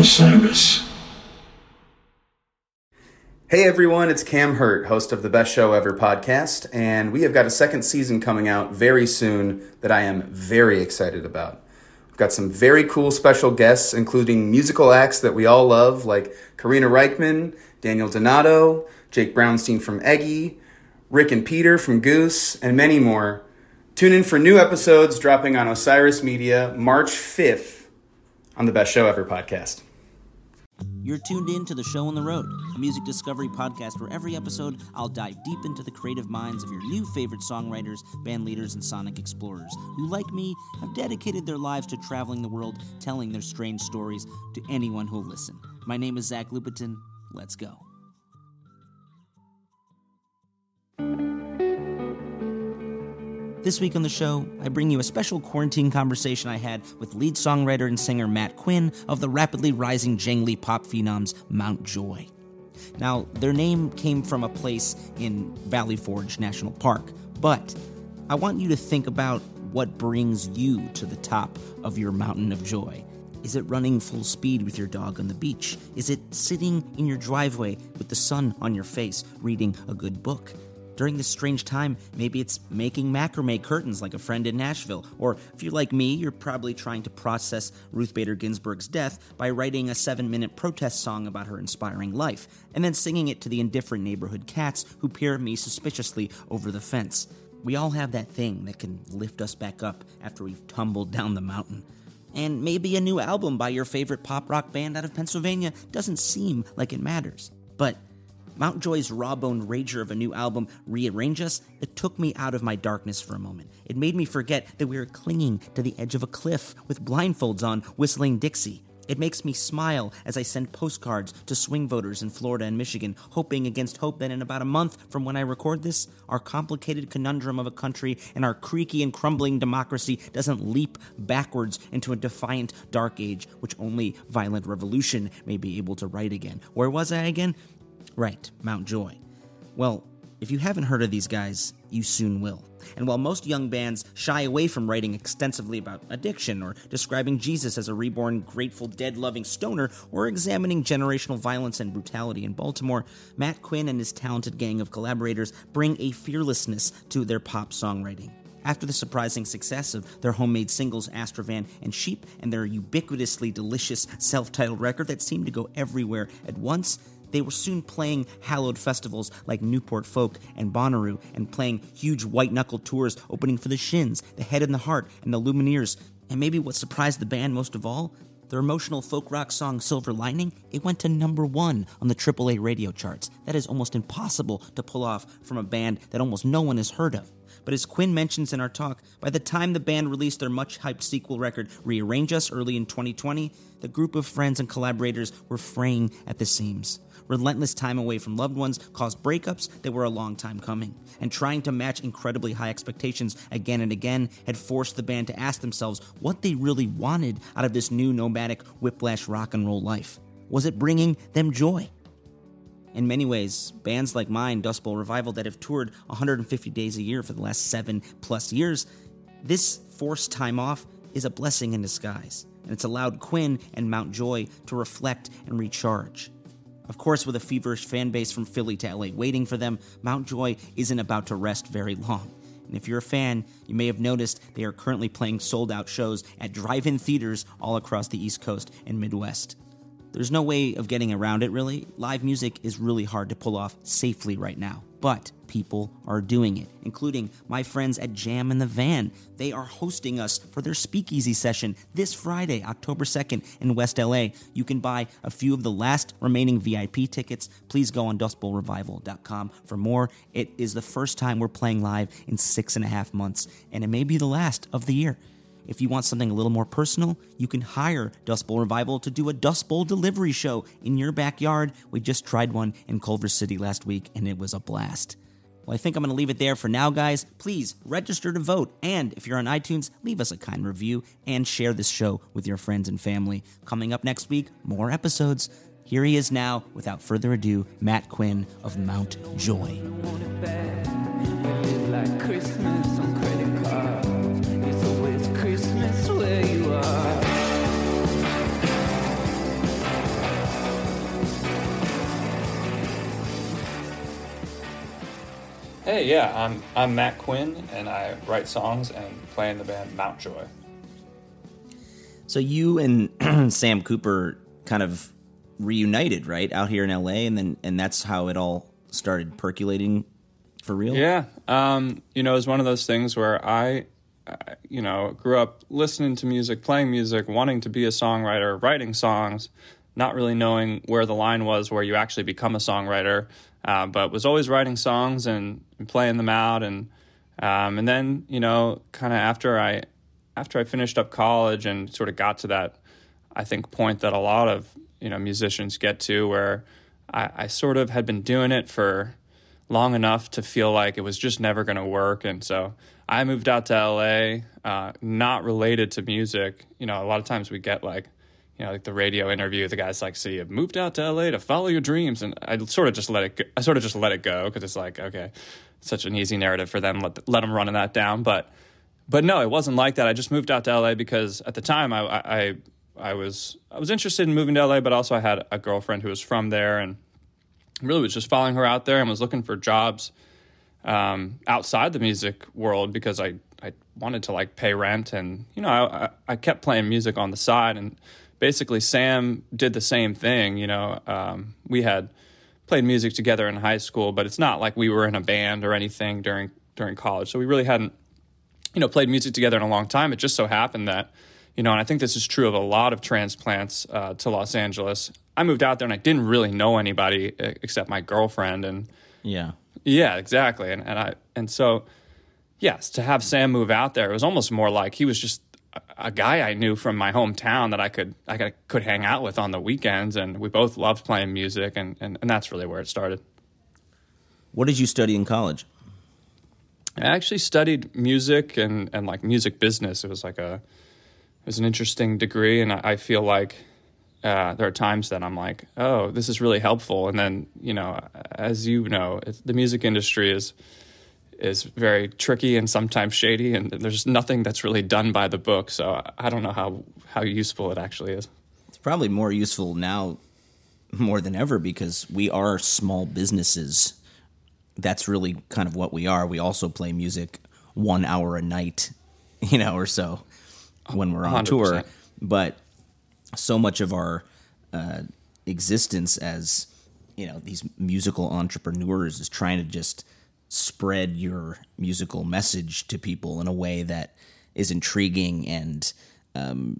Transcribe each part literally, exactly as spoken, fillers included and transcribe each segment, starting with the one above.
Osiris. Hey everyone, it's Cam Hurt, host of the Best Show Ever podcast, and we have got a second season coming out very soon that I am very excited about. We've got some very cool special guests, including musical acts that we all love, like Karina Reichman, Daniel Donato, Jake Brownstein from Eggy, Rick and Peter from Goose, and many more. Tune in for new episodes dropping on Osiris Media March fifth on the Best Show Ever podcast. You're tuned in to The Show on the Road, a music discovery podcast where every episode I'll dive deep into the creative minds of your new favorite songwriters, band leaders, and sonic explorers who, like me, have dedicated their lives to traveling the world, telling their strange stories to anyone who'll listen. My name is Zach Lupetin. Let's go. This week on the show, I bring you a special quarantine conversation I had with lead songwriter and singer Matt Quinn of the rapidly rising jangly pop phenoms Mount Joy. Now, their name came from a place in Valley Forge National Park, but I want you to think about what brings you to the top of your mountain of joy. Is it running full speed with your dog on the beach? Is it sitting in your driveway with the sun on your face, reading a good book? During this strange time, maybe it's making macrame curtains like a friend in Nashville. Or if you're like me, you're probably trying to process Ruth Bader Ginsburg's death by writing a seven-minute protest song about her inspiring life, and then singing it to the indifferent neighborhood cats who peer at me suspiciously over the fence. We all have that thing that can lift us back up after we've tumbled down the mountain. And maybe a new album by your favorite pop rock band out of Pennsylvania doesn't seem like it matters. But Mount Joy's raw-boned rager of a new album, Rearrange Us, it took me out of my darkness for a moment. It made me forget that we were clinging to the edge of a cliff with blindfolds on, whistling Dixie. It makes me smile as I send postcards to swing voters in Florida and Michigan, hoping against hope that in about a month from when I record this, our complicated conundrum of a country and our creaky and crumbling democracy doesn't leap backwards into a defiant dark age, which only violent revolution may be able to right again. Where was I again? Right, Mount Joy. Well, if you haven't heard of these guys, you soon will. And while most young bands shy away from writing extensively about addiction or describing Jesus as a reborn Grateful Dead-loving stoner or examining generational violence and brutality in Baltimore, Matt Quinn and his talented gang of collaborators bring a fearlessness to their pop songwriting. After the surprising success of their homemade singles Astrovan and Sheep and their ubiquitously delicious self-titled record that seemed to go everywhere at once, they were soon playing hallowed festivals like Newport Folk and Bonnaroo and playing huge white-knuckle tours opening for the Shins, the Head and the Heart, and the Lumineers. And maybe what surprised the band most of all, their emotional folk rock song Silver Lining, it went to number one on the triple A radio charts. That is almost impossible to pull off from a band that almost no one has heard of. But as Quinn mentions in our talk, by the time the band released their much-hyped sequel record, Rearrange Us, early in twenty twenty, the group of friends and collaborators were fraying at the seams. Relentless time away from loved ones caused breakups that were a long time coming, and trying to match incredibly high expectations again and again had forced the band to ask themselves what they really wanted out of this new nomadic whiplash rock and roll life. Was it bringing them joy? In many ways, bands like mine, Dust Bowl Revival, that have toured one hundred fifty days a year for the last seven plus years, this forced time off is a blessing in disguise, and it's allowed Quinn and Mount Joy to reflect and recharge. Of course, with a feverish fan base from Philly to L A waiting for them, Mount Joy isn't about to rest very long. And if you're a fan, you may have noticed they are currently playing sold-out shows at drive-in theaters all across the East Coast and Midwest. There's no way of getting around it, really. Live music is really hard to pull off safely right now, but people are doing it, including my friends at Jam in the Van. They are hosting us for their speakeasy session this Friday, October second in West L A. You can buy a few of the last remaining V I P tickets. Please go on dust bowl revival dot com for more. It is the first time we're playing live in six and a half months, and it may be the last of the year. If you want something a little more personal, you can hire Dust Bowl Revival to do a Dust Bowl delivery show in your backyard. We just tried one in Culver City last week, and it was a blast. Well, I think I'm going to leave it there for now, guys. Please register to vote, and if you're on iTunes, leave us a kind review and share this show with your friends and family. Coming up next week, more episodes. Here he is now, without further ado, Matt Quinn of Mount Joy. Like Christmas on credit cards. It's always Christmas where you are. Hey, yeah, I'm I'm Matt Quinn, and I write songs and play in the band Mountjoy. So you and Sam Cooper kind of reunited, right, out here in L A, and then and that's how it all started percolating for real? Yeah, um, you know, it was one of those things where I, I, you know, grew up listening to music, playing music, wanting to be a songwriter, writing songs, not really knowing where the line was where you actually become a songwriter, uh, but was always writing songs and, and playing them out, and um, and then, you know, kind of after I after I finished up college and sort of got to that, I think, point that a lot of, you know, musicians get to, where I, I sort of had been doing it for long enough to feel like it was just never going to work. And so I moved out to L A, uh, not related to music. You know, a lot of times we get like, you know, like the radio interview, the guy's like, so you moved out to L A to follow your dreams. And I sort of just let it go. I sort of just let it go because it's like, okay, it's such an easy narrative for them. Let, let them running that down. But, but no, it wasn't like that. I just moved out to L A because at the time I, I, I was, I was interested in moving to L A, but also I had a girlfriend who was from there, and really was just following her out there and was looking for jobs um, outside the music world because I, I wanted to like pay rent, and, you know, I, I kept playing music on the side, and basically Sam did the same thing. You know, um, we had played music together in high school, but it's not like we were in a band or anything during, during college. So we really hadn't, you know, played music together in a long time. It just so happened that, you know, and I think this is true of a lot of transplants uh, to Los Angeles. I moved out there and I didn't really know anybody except my girlfriend, and Yeah. yeah, exactly. And and I and so yes, to have Sam move out there, it was almost more like he was just a, a guy I knew from my hometown that I could I could, could hang out with on the weekends, and we both loved playing music, and, and, and that's really where it started. What did you study in college? I actually studied music and, and like music business. It was like a it was an interesting degree, and I, I feel like Uh, there are times that I'm like, oh, this is really helpful. And then, you know, as you know, it's, the music industry is is very tricky and sometimes shady, and there's nothing that's really done by the book. So I don't know how, how useful it actually is. It's probably more useful now more than ever because we are small businesses. That's really kind of what we are. We also play music one hour a night, you know, or so when we're on one hundred percent. tour. But so much of our uh, existence as, you know, these musical entrepreneurs is trying to just spread your musical message to people in a way that is intriguing and um,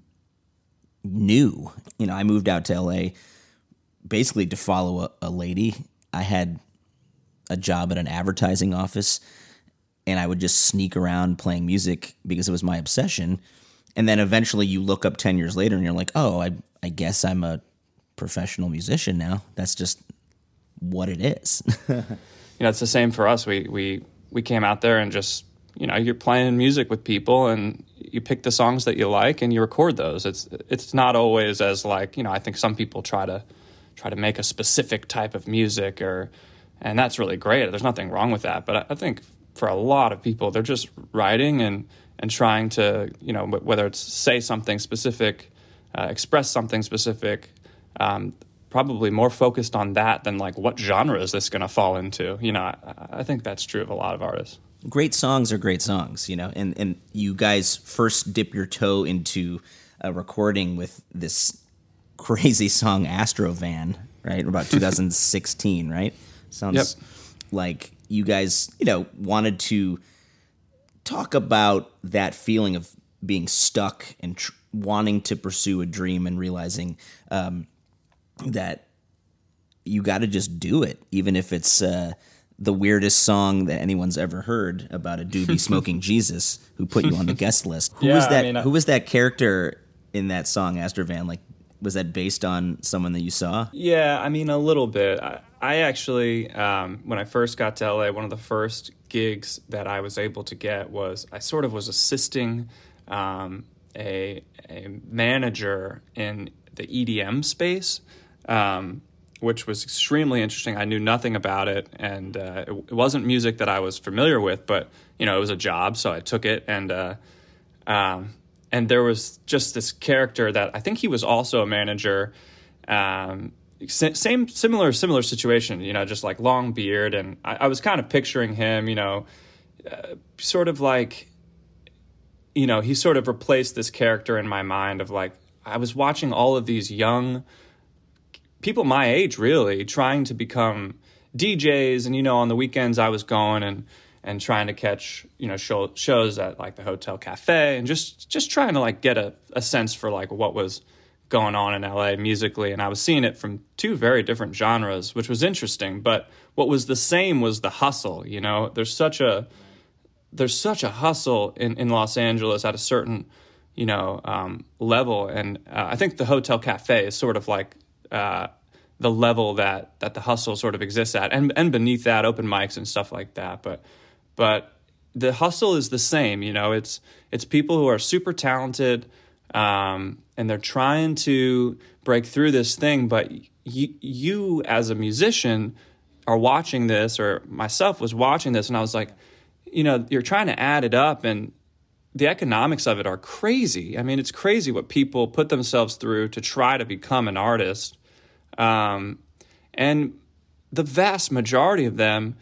new. You know, I moved out to L A basically to follow a, a lady. I had a job at an advertising office, and I would just sneak around playing music because it was my obsession. And then eventually you look up ten years later and you're like, oh, I, I guess I'm a professional musician now. That's just what it is. You know, it's the same for us. We, we, we came out there and just, you know, you're playing music with people and you pick the songs that you like and you record those. It's, it's not always as like, you know, I think some people try to, try to make a specific type of music or, and that's really great. There's nothing wrong with that. But I, I think for a lot of people, they're just writing and, and trying to, you know, whether it's say something specific, uh, express something specific, um, probably more focused on that than like what genre is this going to fall into. You know, I, I think that's true of a lot of artists. Great songs are great songs, you know, and, and you guys first dip your toe into a recording with this crazy song Astrovan, right? About two thousand sixteen, right? Sounds Yep. like you guys, you know, wanted to talk about that feeling of being stuck and tr- wanting to pursue a dream and realizing um, that you got to just do it, even if it's uh, the weirdest song that anyone's ever heard about a doobie smoking Jesus who put you on the guest list. Who Yeah, was that? I mean, I- who was that character in that song, Astrovan? Like, was that based on someone that you saw? Yeah, I mean, a little bit. I, I actually, um, when I first got to L A, one of the first gigs that I was able to get was I sort of was assisting um, a, a manager in the E D M space, um, which was extremely interesting. I knew nothing about it, and uh, it, it wasn't music that I was familiar with, but, you know, it was a job, so I took it, and uh, um, and there was just this character that I think he was also a manager. Um, same similar similar situation, you know, just like long beard, and I, I was kind of picturing him, you know, uh, sort of like, you know, he sort of replaced this character in my mind of like, I was watching all of these young people my age, really, trying to become D Js, and, you know, on the weekends I was going and and trying to catch, you know, show, shows at like the Hotel Cafe, and just just trying to like get a, a sense for like what was going on in L A musically. And I was seeing it from two very different genres, which was interesting. But what was the same was the hustle. You know, there's such a there's such a hustle in, in Los Angeles at a certain, you know, um, level. And uh, I think the Hotel Cafe is sort of like uh, the level that that the hustle sort of exists at, and and beneath that, open mics and stuff like that. But but the hustle is the same. You know, it's it's people who are super talented, um, and they're trying to break through this thing. But you, you as a musician are watching this, or myself was watching this, and I was like, you know, you're trying to add it up, and the economics of it are crazy. I mean, it's crazy what people put themselves through to try to become an artist. Um, and the vast majority of them,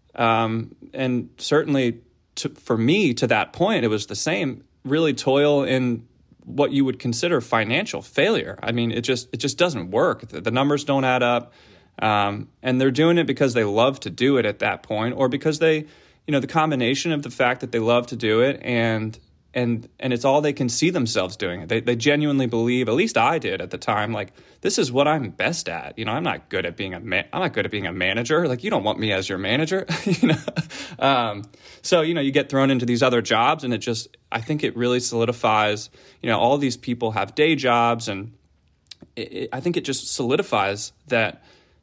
um, and certainly to, for me to that point, it was the same, really toil in what you would consider financial failure. I mean, it just, it just doesn't work. The, the numbers don't add up. Um, and they're doing it because they love to do it at that point, or because they, you know, the combination of the fact that they love to do it and and and it's all they can see themselves doing. They they genuinely believe, at least I did at the time, like, this is what I'm best at. You know, I'm not good at being a man. I'm not good at being a manager. Like, you don't want me as your manager. you know, um, so you know, you get thrown into these other jobs, and it just, I think it really solidifies. You know, all these people have day jobs, and it, it, I think it just solidifies that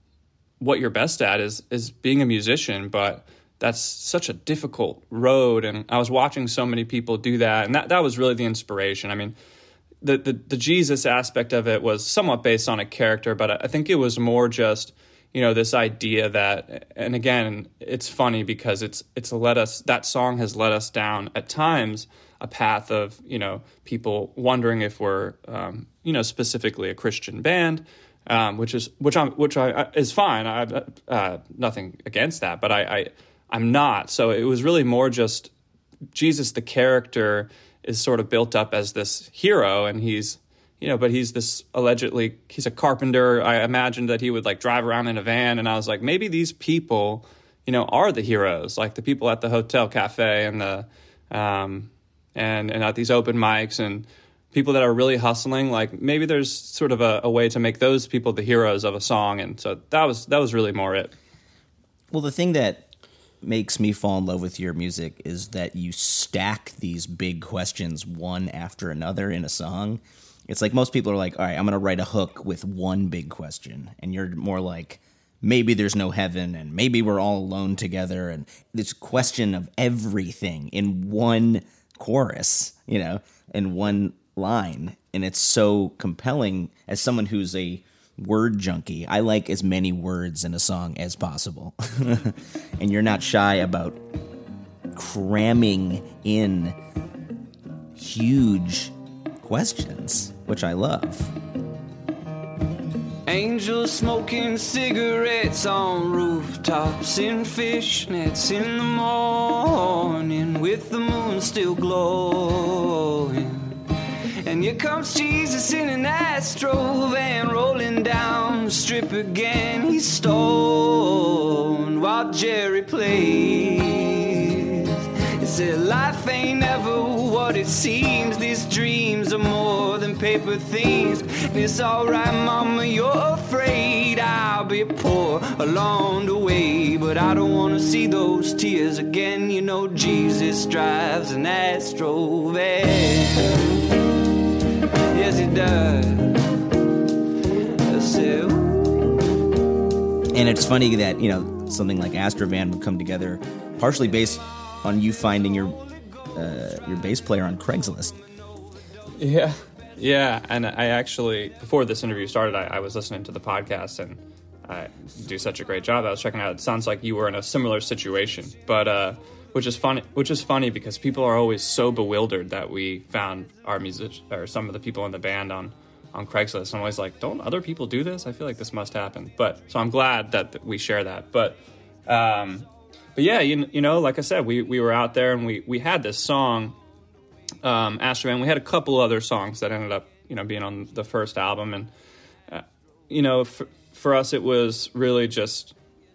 what you're best at is is being a musician, but that's such a difficult road. And I was watching so many people do that. And that, that was really the inspiration. I mean, the, the, the Jesus aspect of it was somewhat based on a character, but I think it was more just, you know, this idea that, and again, it's funny because it's, it's led us, that song has led us down at times a path of, you know, people wondering if we're, um, you know, specifically a Christian band, um, which is, which I'm, which I, I is fine. I, uh, nothing against that, but I, I, I'm not. So it was really more just Jesus, the character, is sort of built up as this hero, and he's, you know, but he's this allegedly, he's a carpenter. I imagined that he would like drive around in a van, and I was like, maybe these people, you know, are the heroes, like the people at the Hotel Cafe and the, um, and, and at these open mics, and people that are really hustling. Like, maybe there's sort of a, a way to make those people the heroes of a song. And so that was, that was really more it. Well, the thing that makes me fall in love with your music is that you stack these big questions one after another in a song. It's like most people are like, all right, I'm going to write a hook with one big question. And you're more like, maybe there's no heaven, and maybe we're all alone together. And this question of everything in one chorus, you know, in one line. And it's so compelling. As someone who's a word junkie, I like as many words in a song as possible. And you're not shy about cramming in huge questions, which I love. Angels smoking cigarettes on rooftops, in fishnets in the morning, with the moon still glowing. And here comes Jesus in an Astro van, rolling down the strip again. He's stoned while Jerry plays. He said, life ain't ever what it seems. These dreams are more than paper things. And it's alright, mama, you're afraid I'll be poor along the way, but I don't want to see those tears again. You know, Jesus drives an Astro van. Yes, it does. So. And it's funny that, you know, something like Astrovan would come together partially based on you finding your uh, your bass player on Craigslist. Yeah, yeah. And I actually, before this interview started, I, I was listening to the podcast, and I do such a great job. I was checking out. It sounds like you were in a similar situation, but uh, which is funny. Which is funny because people are always so bewildered that we found our music or some of the people in the band on on Craigslist. I'm always like, don't other people do this? I feel like this must happen. But so I'm glad that, that we share that. But um, but yeah, you, you know, like I said, we, we were out there and we, we had this song, um, Astrovan. We had a couple other songs that ended up, you know, being on the first album. And, uh, you know, for, for us, it was really just,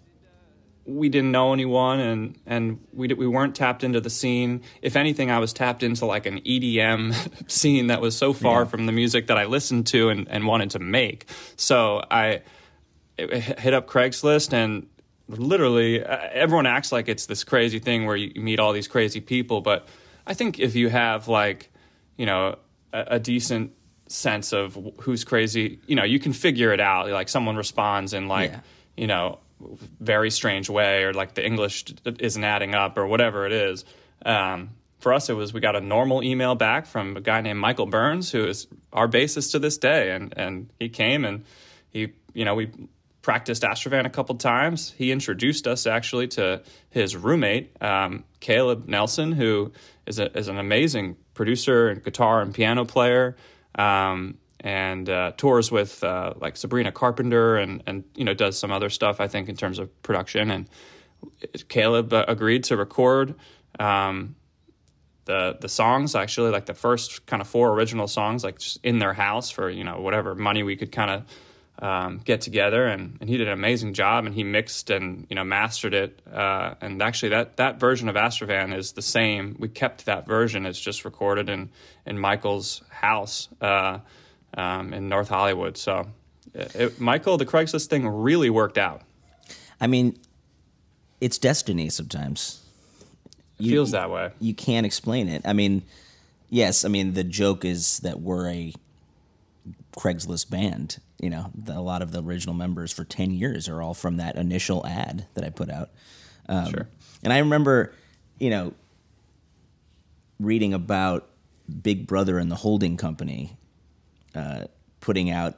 we didn't know anyone, and, and we we weren't tapped into the scene. If anything, I was tapped into like an E D M scene that was so far yeah. from the music that I listened to and, and wanted to make. So I hit up Craigslist, and literally everyone acts like it's this crazy thing where you meet all these crazy people. But I think if you have like, you know, a, a decent sense of who's crazy, you know, you can figure it out. Like someone responds in like, yeah. you know, very strange way, or like the English isn't adding up, or whatever it is. Um, for us, it was, we got a normal email back from a guy named Michael Burns, who is our bassist to this day. And, and he came and he, you know, we practiced Astrovan a couple times. He introduced us actually to his roommate, um, Caleb Nelson, who is a, is an amazing producer and guitar and piano player. Um, and uh, tours with uh, like Sabrina Carpenter, and, and you know, does some other stuff, I think, in terms of production. And Caleb uh, agreed to record um, the the songs, actually, like the first kind of four original songs, like just in their house for, you know, whatever money we could kind of um, get together. And, and he did an amazing job, and he mixed and, you know, mastered it. Uh, and actually that, that version of Astrovan is the same. We kept that version. It's just recorded in, in Michael's house. Uh, Um, in North Hollywood. So, it, it, Michael, the Craigslist thing really worked out. I mean, it's destiny sometimes. It you, feels that way. You can't explain it. I mean, yes, I mean, the joke is that we're a Craigslist band. You know, the, a lot of the original members for ten years are all from that initial ad that I put out. Um, sure. And I remember, you know, reading about Big Brother and the holding company Uh, putting out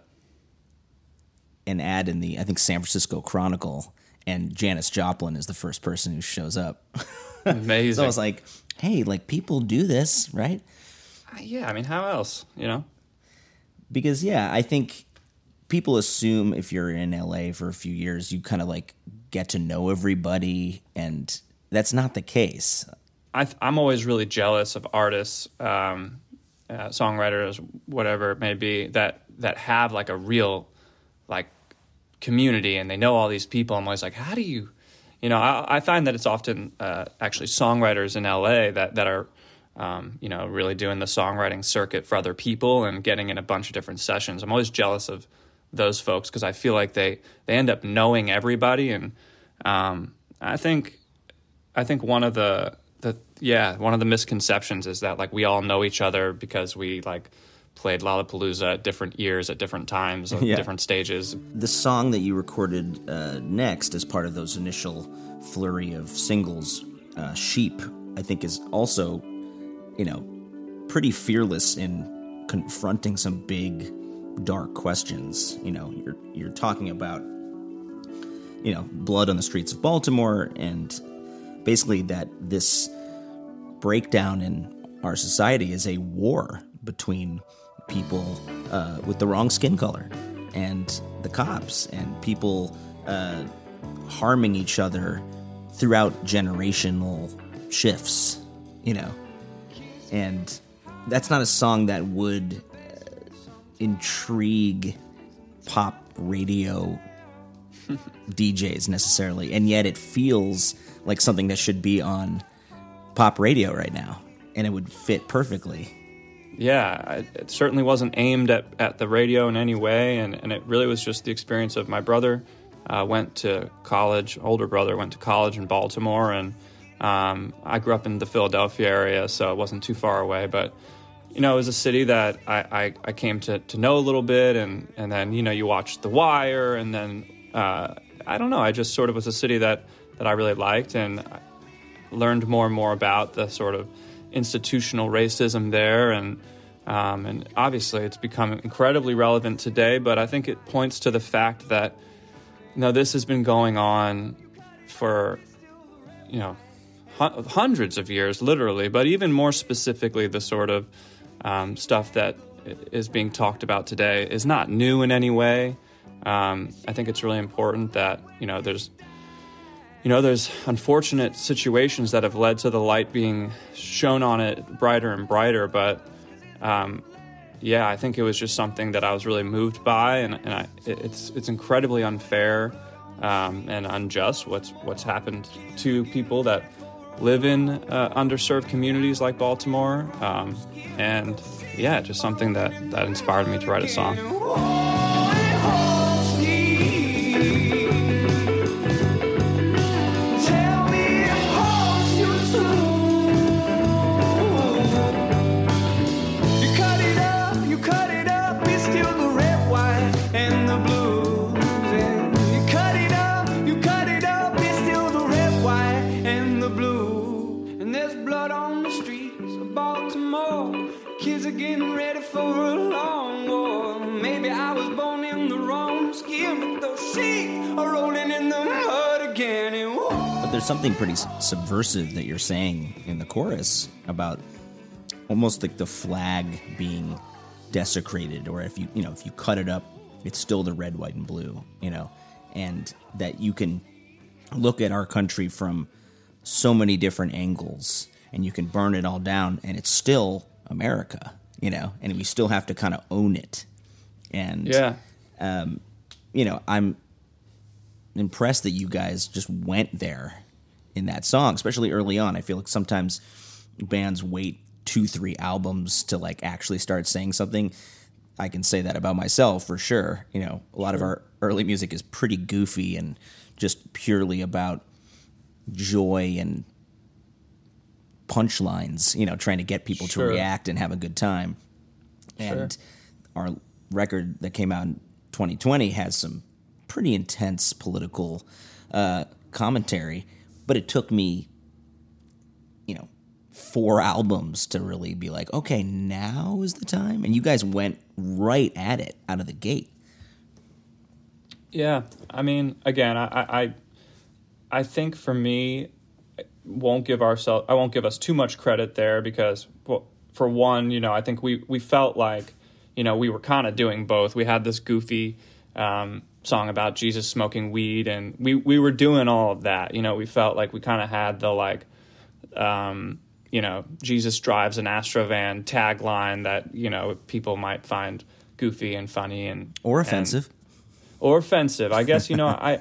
an ad in the, I think, San Francisco Chronicle, and Janis Joplin is the first person who shows up. Amazing. So I was like, hey, like, people do this, right? Uh, yeah, I mean, how else, you know? Because, yeah, I think people assume if you're in L A for a few years, you kind of, like, get to know everybody, and that's not the case. I th- I'm always really jealous of artists, um, Uh, songwriters, whatever it may be, that that have like a real like community, and they know all these people. I'm always like, how do you, you know, I, I find that it's often uh, actually songwriters in L A that that are, um, you know, really doing the songwriting circuit for other people and getting in a bunch of different sessions. I'm always jealous of those folks because I feel like they they end up knowing everybody, and um, I think I think one of the The, yeah, one of the misconceptions is that like we all know each other because we like played Lollapalooza at different years at different times at yeah. different stages. The song that you recorded uh, next as part of those initial flurry of singles, uh, Sheep, I think is also, you know, pretty fearless in confronting some big, dark questions. You know, you're you're talking about, you know, blood on the streets of Baltimore, and basically that this breakdown in our society is a war between people uh, with the wrong skin color and the cops, and people uh, harming each other throughout generational shifts, you know. And that's not a song that would uh, intrigue pop radio D Js necessarily, and yet it feels like something that should be on pop radio right now, and it would fit perfectly. Yeah, it certainly wasn't aimed at, at the radio in any way, and, and it really was just the experience of my brother uh, went to college, older brother went to college in Baltimore, and um, I grew up in the Philadelphia area, so it wasn't too far away, but you know, it was a city that I, I, I came to, to know a little bit, and, and then, you know, you watched The Wire, and then, uh, I don't know, I just sort of was a city that, that I really liked, and I learned more and more about the sort of institutional racism there, and um, and obviously it's become incredibly relevant today, but I think it points to the fact that, you know, this has been going on for, you know, hu- hundreds of years, literally, but even more specifically the sort of um, stuff that is being talked about today is not new in any way. Um, I think it's really important that, you know, there's, you know, there's unfortunate situations that have led to the light being shone on it brighter and brighter. But, um, yeah, I think it was just something that I was really moved by, and, and I, it's it's incredibly unfair um, and unjust what's what's happened to people that live in uh, underserved communities like Baltimore. Um, and, yeah, just something that, that inspired me to write a song. Getting ready for a long war. Maybe I was born in the wrong skin, but those sheep are rolling in the mud again. And but there's something pretty subversive that you're saying in the chorus about almost like the flag being desecrated, or if you you know if you cut it up, it's still the red, white, and blue. You know, and that you can look at our country from so many different angles, and you can burn it all down, and it's still America. You know, and we still have to kind of own it. And, yeah. um, you know, I'm impressed that you guys just went there in that song, especially early on. I feel like sometimes bands wait two, three albums to, like, actually start saying something. I can say that about myself for sure. You know, a lot sure. of our early music is pretty goofy and just purely about joy and punchlines, you know, trying to get people sure. to react and have a good time. And sure. our record that came out in twenty twenty has some pretty intense political uh, commentary, but it took me, you know, four albums to really be like, okay, now is the time. And you guys went right at it out of the gate. Yeah, I mean, again, I, I, I think for me, won't give ourselves I won't give us too much credit there because, well, for one, you know, I think we we felt like, you know, we were kind of doing both. We had this goofy um, song about Jesus smoking weed, and we we were doing all of that. You know, we felt like we kind of had the like, um, you know, Jesus drives an Astrovan tagline that, you know, people might find goofy and funny and or offensive, and, or offensive. I guess, you know, I.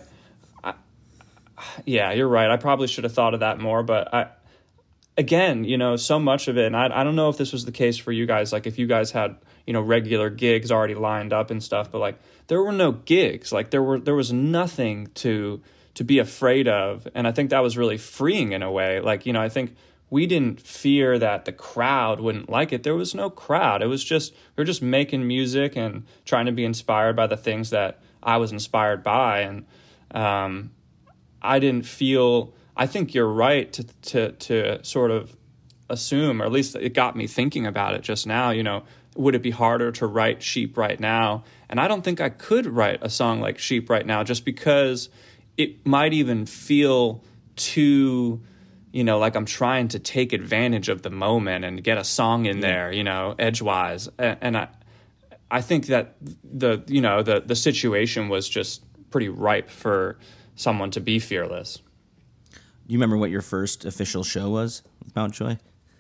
Yeah, you're right. I probably should have thought of that more, but I, again, you know, so much of it, and I, I don't know if this was the case for you guys, like if you guys had, you know, regular gigs already lined up and stuff, but like there were no gigs, like there were, there was nothing to, to be afraid of. And I think that was really freeing in a way. Like, you know, I think we didn't fear that the crowd wouldn't like it. There was no crowd. It was just, we were just making music and trying to be inspired by the things that I was inspired by. And, um, I didn't feel, I think you're right to, to to sort of assume, or at least it got me thinking about it just now, you know, would it be harder to write Sheep right now? And I don't think I could write a song like Sheep right now just because it might even feel too, you know, like I'm trying to take advantage of the moment and get a song in there, you know, edgewise. And, and I I think that the, you know, the the situation was just pretty ripe for someone to be fearless. Do you remember what your first official show was with Mount Joy?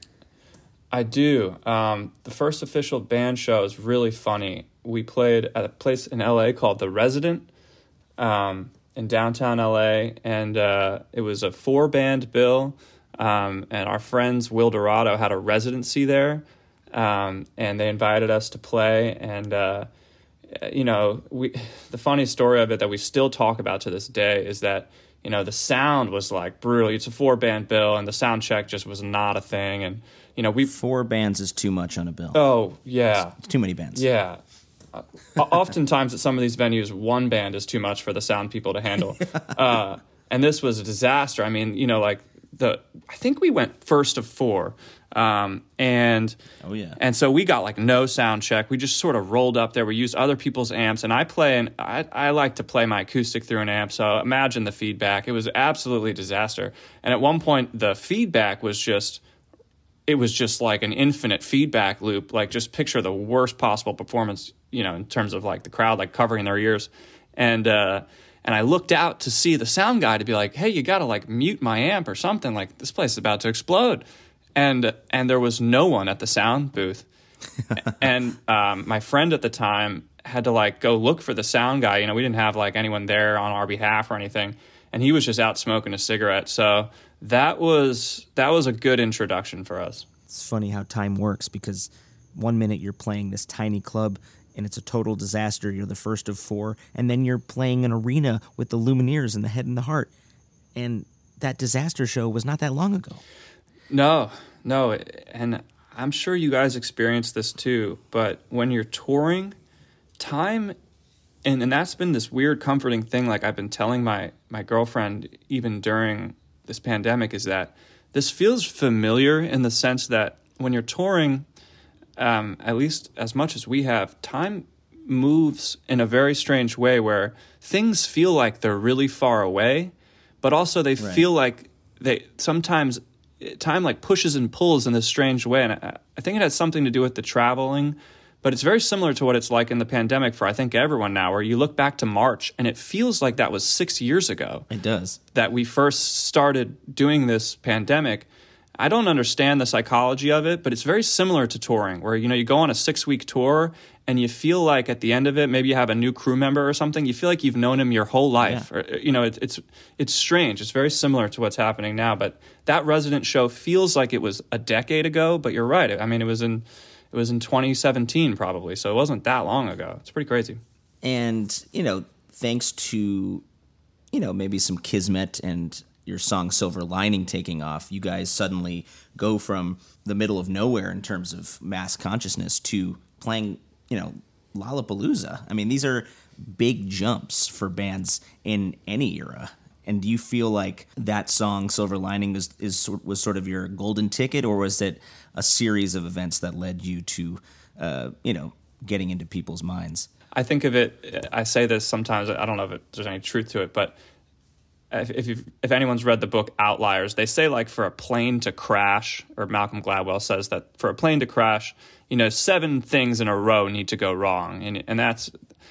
I do. Um, the first official band show is really funny. We played at a place in L A called The Resident um, in downtown L A, and uh, it was a four-band bill, um, and our friends Will Dorado had a residency there, um, and they invited us to play, and uh, you know, we the funny story of it that we still talk about to this day is that, you know, the sound was like brutal. It's a four band bill, and the sound check just was not a thing. And, you know, we four bands is too much on a bill. Oh yeah, it's too many bands. Yeah, uh, oftentimes at some of these venues, one band is too much for the sound people to handle. uh, and this was a disaster. I mean, you know, like the I think we went first of four. Um, and, oh yeah. And so we got like no sound check. We just sort of rolled up there. We used other people's amps, and I play and I, I like to play my acoustic through an amp. So imagine the feedback. It was absolutely a disaster. And at one point the feedback was just it was just like an infinite feedback loop. Like, just picture the worst possible performance, you know, in terms of like the crowd, like covering their ears. And, uh, and I looked out to see the sound guy to be like, hey, you got to like mute my amp or something. Like, this place is about to explode. And, and there was no one at the sound booth. And, um, my friend at the time had to like go look for the sound guy. You know, we didn't have like anyone there on our behalf or anything. And he was just out smoking a cigarette. So that was that was a good introduction for us. It's funny how time works, because one minute you're playing this tiny club and it's a total disaster. You're the first of four. And then you're playing an arena with the Lumineers and the Head and the Heart. And that disaster show was not that long ago. No, no. And I'm sure you guys experience this too. But when you're touring, time... And and that's been this weird comforting thing, like I've been telling my, my girlfriend even during this pandemic, is that this feels familiar in the sense that when you're touring, um, at least as much as we have, time moves in a very strange way where things feel like they're really far away, but also they right. feel like they sometimes time like pushes and pulls in this strange way. And I, I think it has something to do with the traveling. But it's very similar to what it's like in the pandemic for, I think, everyone now, where you look back to March and it feels like that was six years ago. It does. That we first started doing this pandemic. I don't understand the psychology of it, but it's very similar to touring, where, you know, you go on a six-week tour and you feel like at the end of it, maybe you have a new crew member or something, you feel like you've known him your whole life. Yeah. Or, you know, it, it's it's strange. It's very similar to what's happening now. But that Resident show feels like it was a decade ago, but you're right. I mean, it was in... It was in twenty seventeen probably, so it wasn't that long ago. It's pretty crazy. And, you know, thanks to, you know, maybe some kismet and your song Silver Lining taking off, you guys suddenly go from the middle of nowhere in terms of mass consciousness to playing, you know, Lollapalooza. I mean, these are big jumps for bands in any era. And do you feel like that song, Silver Lining, is, is was sort of your golden ticket, or was it a series of events that led you to, uh, you know, getting into people's minds? I think of it, I say this sometimes, I don't know if it, there's any truth to it, but if if, you've, if anyone's read the book Outliers, they say like for a plane to crash, or Malcolm Gladwell says that for a plane to crash, you know, seven things in a row need to go wrong. And and that's...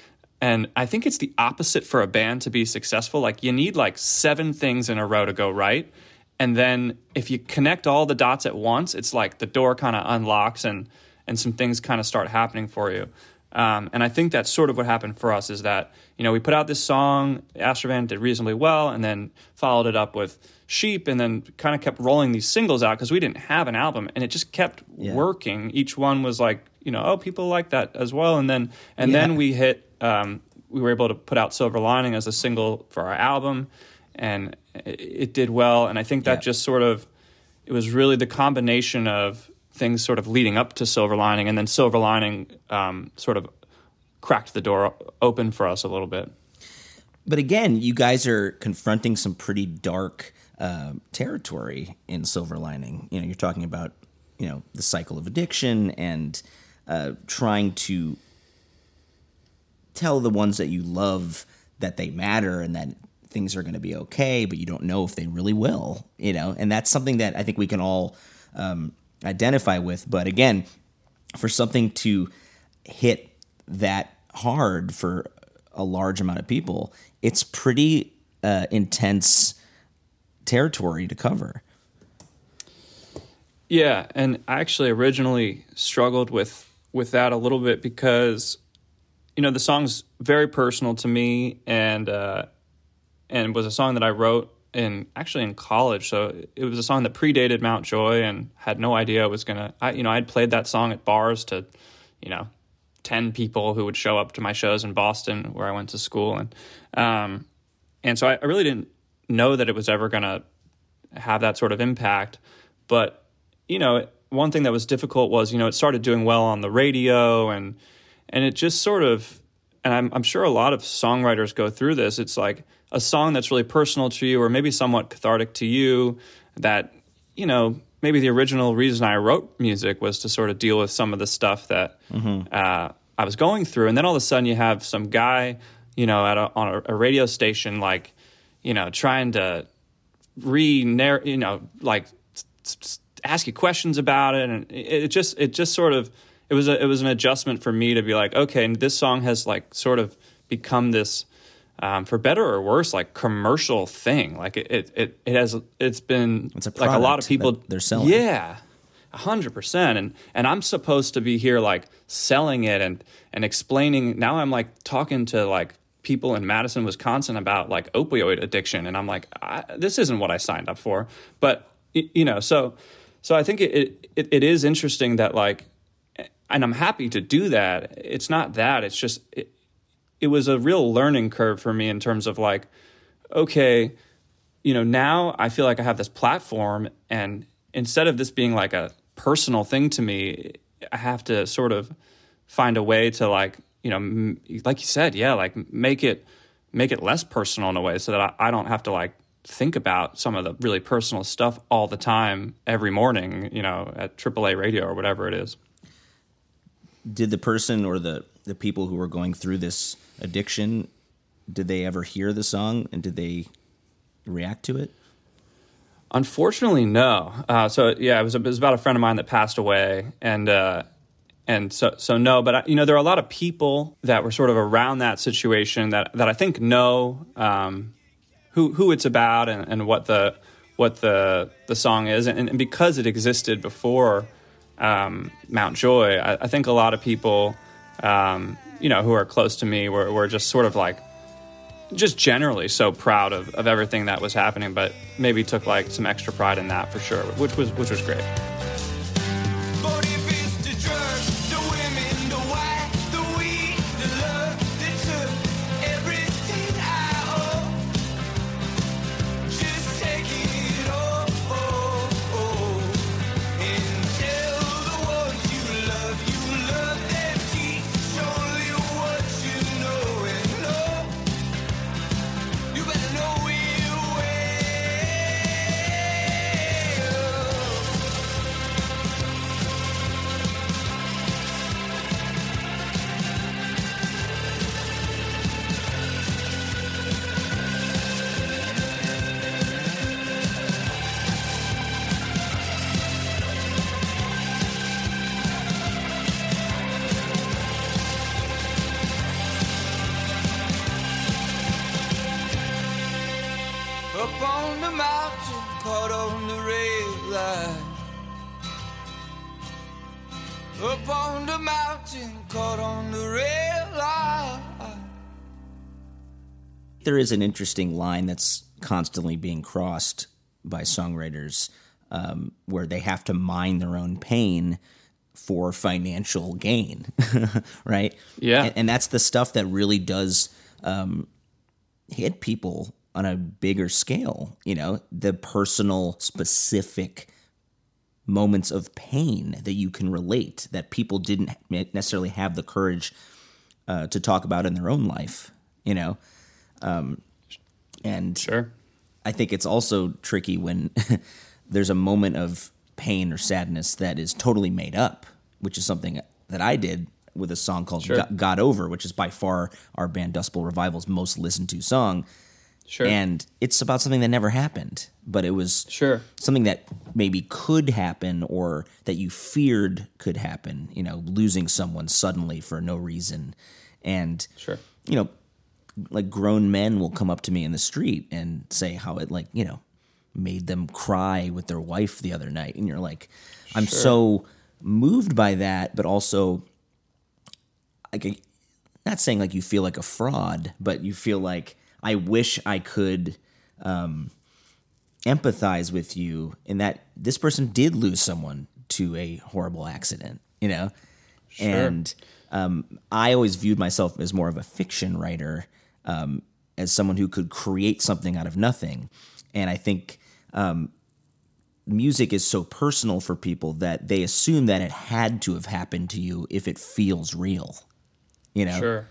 And I think it's the opposite for a band to be successful. Like, you need like seven things in a row to go right. And then if you connect all the dots at once, it's like the door kind of unlocks and and some things kind of start happening for you. Um, and I think that's sort of what happened for us, is that, you know, we put out this song, Astrovan did reasonably well, and then followed it up with Sheep, and then kind of kept rolling these singles out because we didn't have an album. And it just kept yeah. working. Each one was like, you know, oh, people like that as well. And then and yeah. then we hit... Um, we were able to put out Silver Lining as a single for our album, and it, it did well. And I think that yeah. just sort of, it was really the combination of things sort of leading up to Silver Lining, and then Silver Lining um, sort of cracked the door open for us a little bit. But again, you guys are confronting some pretty dark uh, territory in Silver Lining. You know, you're talking about, you know, the cycle of addiction and uh, trying to tell the ones that you love that they matter and that things are going to be okay, but you don't know if they really will, you know, and that's something that I think we can all um, identify with. But again, for something to hit that hard for a large amount of people, it's pretty uh, intense territory to cover. Yeah, and I actually originally struggled with, with that a little bit because, you know, the song's very personal to me, and uh, and was a song that I wrote in actually in college. So it was a song that predated Mount Joy, and had no idea I was gonna. I, you know, I'd played that song at bars to, you know, ten people who would show up to my shows in Boston, where I went to school, and um, and so I, I really didn't know that it was ever gonna have that sort of impact. But you know, one thing that was difficult was, you know, it started doing well on the radio, and. And it just sort of, and I'm, I'm sure a lot of songwriters go through this, it's like a song that's really personal to you, or maybe somewhat cathartic to you, that, you know, maybe the original reason I wrote music was to sort of deal with some of the stuff that mm-hmm. uh, I was going through. And then all of a sudden you have some guy, you know, at a, on a, a radio station, like, you know, trying to re-narr, you know, like ask you questions about it, and it, it just it just sort of it was a, it was an adjustment for me to be like, okay, and this song has like sort of become this, um, for better or worse, like commercial thing. Like it it it, it has it's been it's a like a lot of people they're selling. Yeah. A hundred percent, and and I'm supposed to be here like selling it and and explaining. Now I'm like talking to like people in Madison, Wisconsin about like opioid addiction, and I'm like, I, this isn't what I signed up for. But you know, so so I think it it, it is interesting that like, and I'm happy to do that. It's not that. It's just it, it was a real learning curve for me in terms of like, okay, you know, now I feel like I have this platform, and instead of this being like a personal thing to me, I have to sort of find a way to like, you know, m- like you said, yeah, like make it make it less personal in a way, so that I, I don't have to like think about some of the really personal stuff all the time every morning, you know, at triple A radio or whatever it is. Did the person or the, the people who were going through this addiction, did they ever hear the song, and did they react to it? Unfortunately, no. Uh, so yeah, it was, it was about a friend of mine that passed away, and uh, and so so no. But I, you know, there are a lot of people that were sort of around that situation that, that I think know um, who who it's about and, and what the what the the song is, and, and because it existed before um, Mount Joy, I, I think a lot of people um, you know who are close to me were were just sort of like, just generally so proud of, of everything that was happening, but maybe took like some extra pride in that for sure, which was which was great. But if it's the drugs, the women, the wine, the weed, the love that took everything I owe, just taking it all, oh, oh, and tell the ones you love, you love them, teach only what you know and know. You better know it well. Up on the mountain, caught on the red line. Up on the mountain, caught on the red line. There is an interesting line that's constantly being crossed by songwriters, um, where they have to mine their own pain for financial gain, right? Yeah. And, and that's the stuff that really does um, hit people on a bigger scale, you know, the personal, specific moments of pain that you can relate, that people didn't necessarily have the courage uh, to talk about in their own life, you know? Um, and Sure. I think it's also tricky when there's a moment of pain or sadness that is totally made up, which is something that I did with a song called Sure. Got, Got Over, which is by far our band Dust Bowl Revival's most listened to song. Sure. And it's about something that never happened, but it was Sure. something that maybe could happen or that you feared could happen, you know, losing someone suddenly for no reason. And, Sure. you know, like grown men will come up to me in the street and say how it, like, you know, made them cry with their wife the other night. And you're like, I'm Sure. so moved by that, but also, like, not saying like you feel like a fraud, but you feel like, I wish I could um, empathize with you in that this person did lose someone to a horrible accident, you know? Sure. And um, I always viewed myself as more of a fiction writer, um, as someone who could create something out of nothing. And I think um, music is so personal for people that they assume that it had to have happened to you if it feels real, you know? Sure.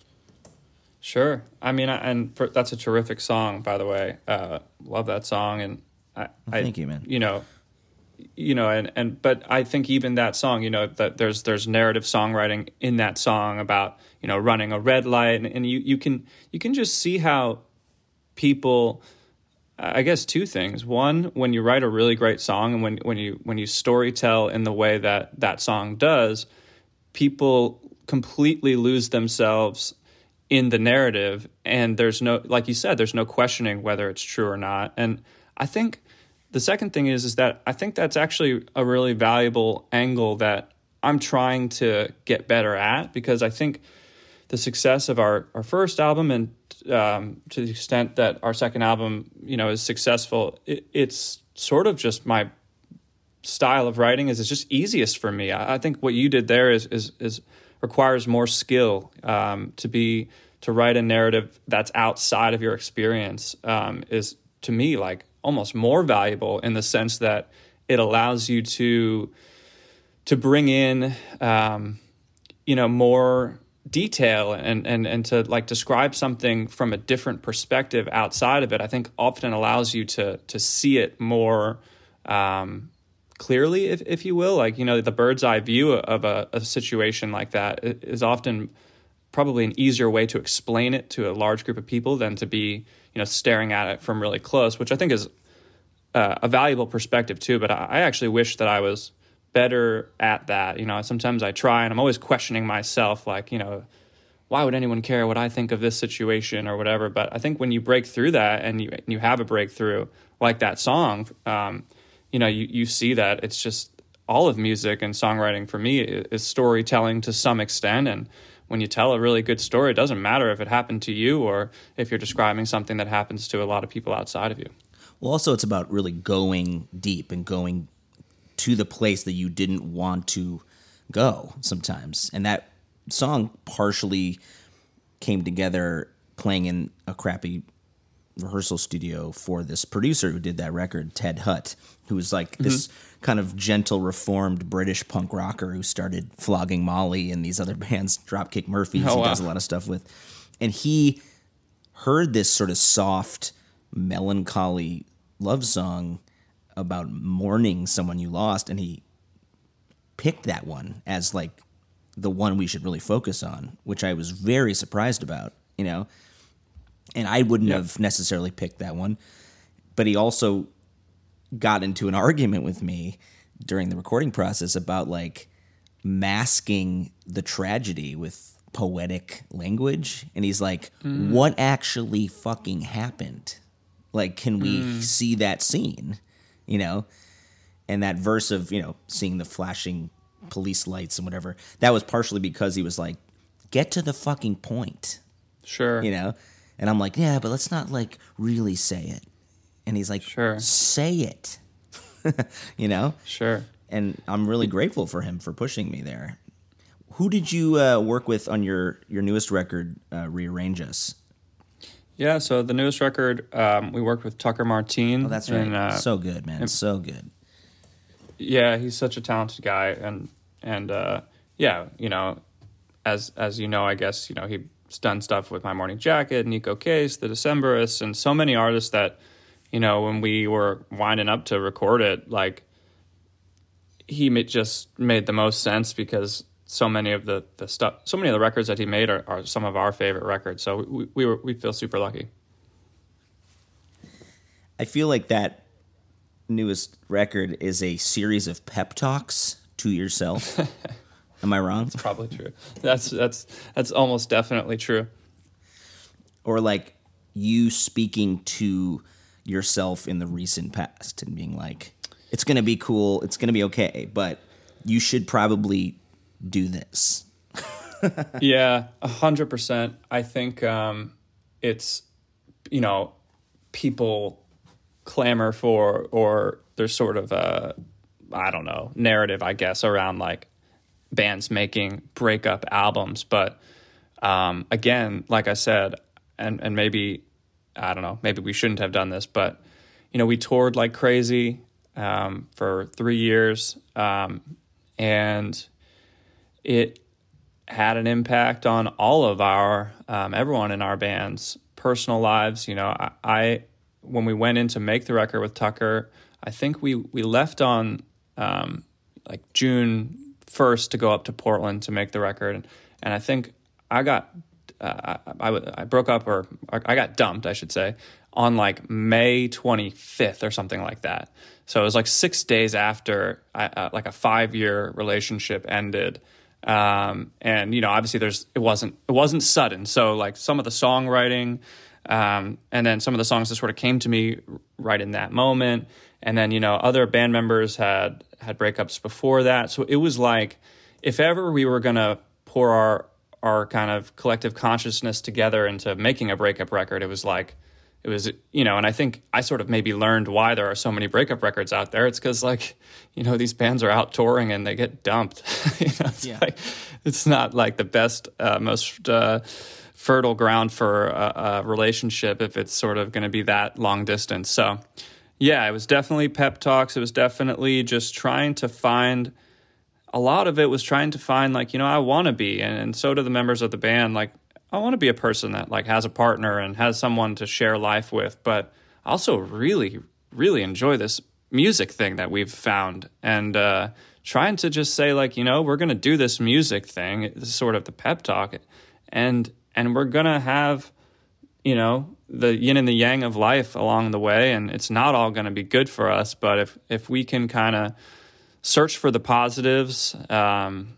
Sure. I mean, I- and for, that's a terrific song, by the way. Uh, love that song, and I, I, thank you, man. You know, you know, and, and but I think even that song, you know, that there's there's narrative songwriting in that song about, you know, running a red light, and, and you you can you can just see how people I guess two things. One, when you write a really great song, and when when you when you story tell in the way that that song does, people completely lose themselves in the narrative, and there's no, like you said, there's no questioning whether it's true or not. And I think the second thing is is that I think that's actually a really valuable angle that I'm trying to get better at, because I think the success of our, our first album, and um, to the extent that our second album, you know, is successful, it, it's sort of just my style of writing is it's just easiest for me. I, I think what you did there is is, is requires more skill um, to be to write a narrative that's outside of your experience um, is, to me, like almost more valuable in the sense that it allows you to to bring in um, you know more detail and and and to like describe something from a different perspective outside of it. I think often allows you to to see it more um, clearly, if if you will. Like, you know, the bird's eye view of a, a situation like that is often probably an easier way to explain it to a large group of people than to be, you know, staring at it from really close, which I think is uh, a valuable perspective too. But I, I actually wish that I was better at that. You know, sometimes I try and I'm always questioning myself, like, you know, why would anyone care what I think of this situation or whatever? But I think when you break through that and you you have a breakthrough like that song, um, you know, you, you see that it's just all of music and songwriting for me is storytelling to some extent. And when you tell a really good story, it doesn't matter if it happened to you or if you're describing something that happens to a lot of people outside of you. Well, also it's about really going deep and going to the place that you didn't want to go sometimes. And that song partially came together playing in a crappy rehearsal studio for this producer who did that record, Ted Hutt, who was like mm-hmm. this kind of gentle, reformed British punk rocker who started Flogging Molly and these other bands, Dropkick Murphys, oh, he wow. does a lot of stuff with. And he heard this sort of soft, melancholy love song about mourning someone you lost, and he picked that one as like the one we should really focus on, which I was very surprised about, you know. And I wouldn't yep. have necessarily picked that one, but he also got into an argument with me during the recording process about like masking the tragedy with poetic language. And he's like, mm. what actually fucking happened? Like, can we mm. see that scene? You know, and that verse of, you know, seeing the flashing police lights and whatever, that was partially because he was like, get to the fucking point. Sure. You know? And I'm like, yeah, but let's not like really say it. And he's like, sure, say it. You know? Sure. And I'm really grateful for him for pushing me there. Who did you uh, work with on your, your newest record, uh, Rearrange Us? Yeah, so the newest record, um, we worked with Tucker Martine. Oh, that's right. And, uh, so good, man. And, so good. Yeah, he's such a talented guy. And, and uh, yeah, you know, as as you know, I guess, you know, he's done stuff with My Morning Jacket, Nico Case, The Decemberists, and so many artists that, you know, when we were winding up to record it, like, he just made the most sense because so many of the, the stuff, so many of the records that he made are, are some of our favorite records. So we we, were, we feel super lucky. I feel like that newest record is a series of pep talks to yourself. Am I wrong? That's probably true. That's that's that's almost definitely true. Or like you speaking to yourself in the recent past and being like, it's going to be cool, it's going to be okay, but you should probably do this. Yeah, a hundred percent. I think um, it's, you know, people clamor for, or there's sort of a, I don't know, narrative, I guess, around like bands making breakup albums. But um, again, like I said, and, and maybe, I don't know, maybe we shouldn't have done this, but, you know, we toured like crazy um, for three years. Um, and it had an impact on all of our, um, everyone in our band's personal lives. You know, I, I, when we went in to make the record with Tucker, I think we, we left on um, like June first to go up to Portland to make the record. And, and I think I got, uh, I, I, I broke up, or I got dumped, I should say, on like May twenty-fifth or something like that. So it was like six days after I, uh, like a five-year relationship ended. Um, and, you know, obviously there's, it wasn't, it wasn't sudden. So like some of the songwriting, um, and then some of the songs that sort of came to me right in that moment. And then, you know, other band members had, had breakups before that. So it was like, if ever we were going to pour our, our kind of collective consciousness together into making a breakup record, it was like, it was, you know, and I think I sort of maybe learned why there are so many breakup records out there. It's because, like, you know, these bands are out touring and they get dumped. you know, it's, yeah. like, it's not like the best, uh, most uh, fertile ground for a, a relationship if it's sort of going to be that long distance. So, yeah, it was definitely pep talks. It was definitely just trying to find, a lot of it was trying to find, like, you know, I want to be, and, and so do the members of the band, like, I want to be a person that like has a partner and has someone to share life with, but I also really, really enjoy this music thing that we've found, and uh, trying to just say like, you know, we're going to do this music thing. It's sort of the pep talk, and and we're going to have, you know, the yin and the yang of life along the way, and it's not all going to be good for us, but if if we can kind of search for the positives um,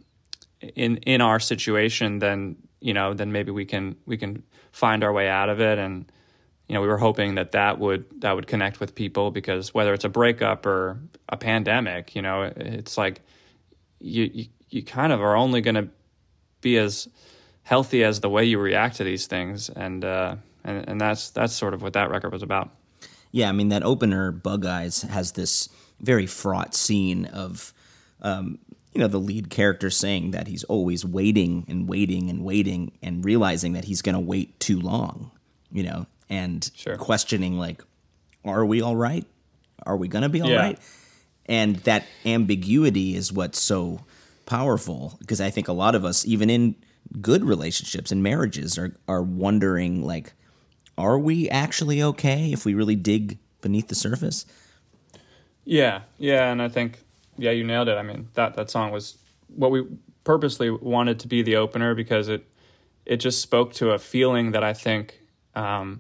in in our situation, then you know, then maybe we can we can find our way out of it. And, you know, we were hoping that that would that would connect with people, because whether it's a breakup or a pandemic, you know, it's like you you, you kind of are only going to be as healthy as the way you react to these things. And, uh, and and that's that's sort of what that record was about. Yeah, I mean, that opener, Bug Eyes, has this very fraught scene of um, you know, the lead character saying that he's always waiting and waiting and waiting and realizing that he's going to wait too long, you know, and sure. questioning, like, are we all right? Are we going to be all yeah. right? And that ambiguity is what's so powerful, because I think a lot of us, even in good relationships and marriages, are, are wondering, like, are we actually okay if we really dig beneath the surface? Yeah, yeah, and I think, yeah, you nailed it. I mean, that, that song was what we purposely wanted to be the opener, because it it just spoke to a feeling that I think um,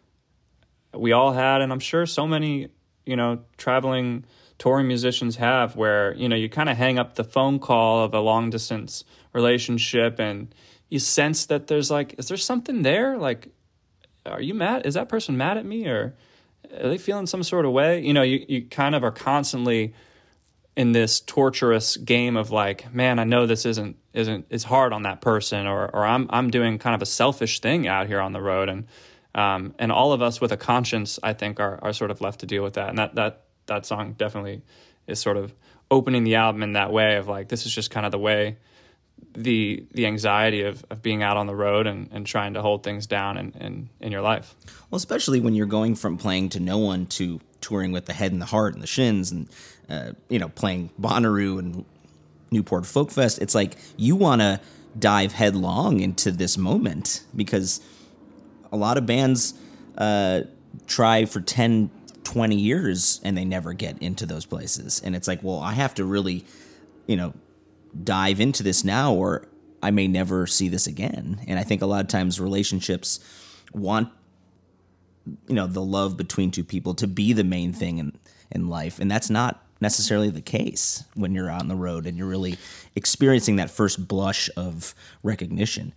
we all had, and I'm sure so many, you know, traveling, touring musicians have, where, you know, you kind of hang up the phone call of a long-distance relationship, and you sense that there's, like, is there something there? Like, are you mad? Is that person mad at me? Or are they feeling some sort of way? You know, you, you kind of are constantly in this torturous game of like, man, I know this isn't isn't it's hard on that person, or or I'm I'm doing kind of a selfish thing out here on the road, and um and all of us with a conscience, I think, are are sort of left to deal with that, and that that that song definitely is sort of opening the album in that way of like, this is just kind of the way the the anxiety of, of being out on the road and, and trying to hold things down in, in in your life. Well, especially when you're going from playing to no one to touring with the Head and the Heart and the Shins, and uh, you know, playing Bonnaroo and Newport Folk Fest. It's like you want to dive headlong into this moment, because a lot of bands uh, try for ten, twenty years and they never get into those places. And it's like, well, I have to really, you know, dive into this now, or I may never see this again. And I think a lot of times relationships want, you know, the love between two people to be the main thing in, in life. And that's not necessarily the case when you're on the road and you're really experiencing that first blush of recognition.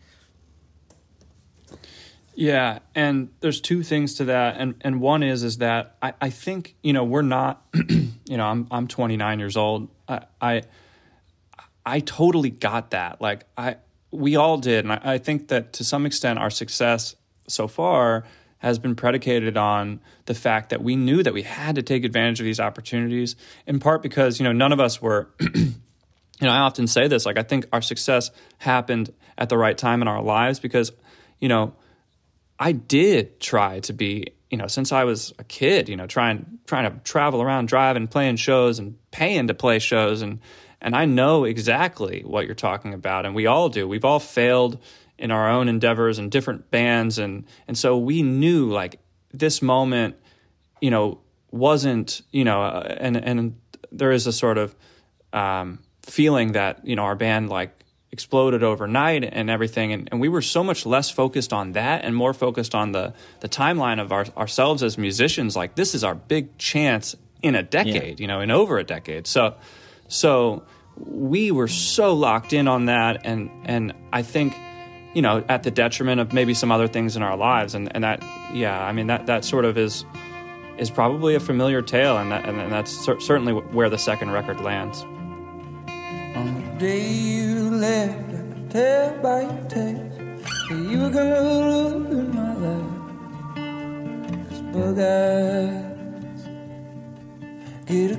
Yeah, and there's two things to that, and and one is is that I, I think, you know, we're not, you know, I'm I'm twenty-nine years old. I, I I totally got that. Like I we all did, and I, I think that to some extent our success so far has been predicated on the fact that we knew that we had to take advantage of these opportunities, in part because, you know, none of us were, you know, I often say this, like, I think our success happened at the right time in our lives because, you know, I did try to be, you know, since I was a kid, you know, trying trying to travel around, driving, playing shows and paying to play shows. And, and I know exactly what you're talking about. And we all do. We've all failed in our own endeavors and different bands. And, and so we knew, like, this moment, you know, wasn't, you know, uh, and, and there is a sort of um, feeling that, you know, our band, like, exploded overnight and everything. And, and we were so much less focused on that and more focused on the, the timeline of our, ourselves as musicians. Like, this is our big chance in a decade, yeah. you know, in over a decade. So, so we were so locked in on that. And, and I think, you know, at the detriment of maybe some other things in our lives. And, and that, yeah, I mean, that, that sort of is, is probably a familiar tale. And that, and that's cer- certainly where the second record lands. On the day you left, I could tell by your text that you were gonna look in my life. 'Cause bug eyes get a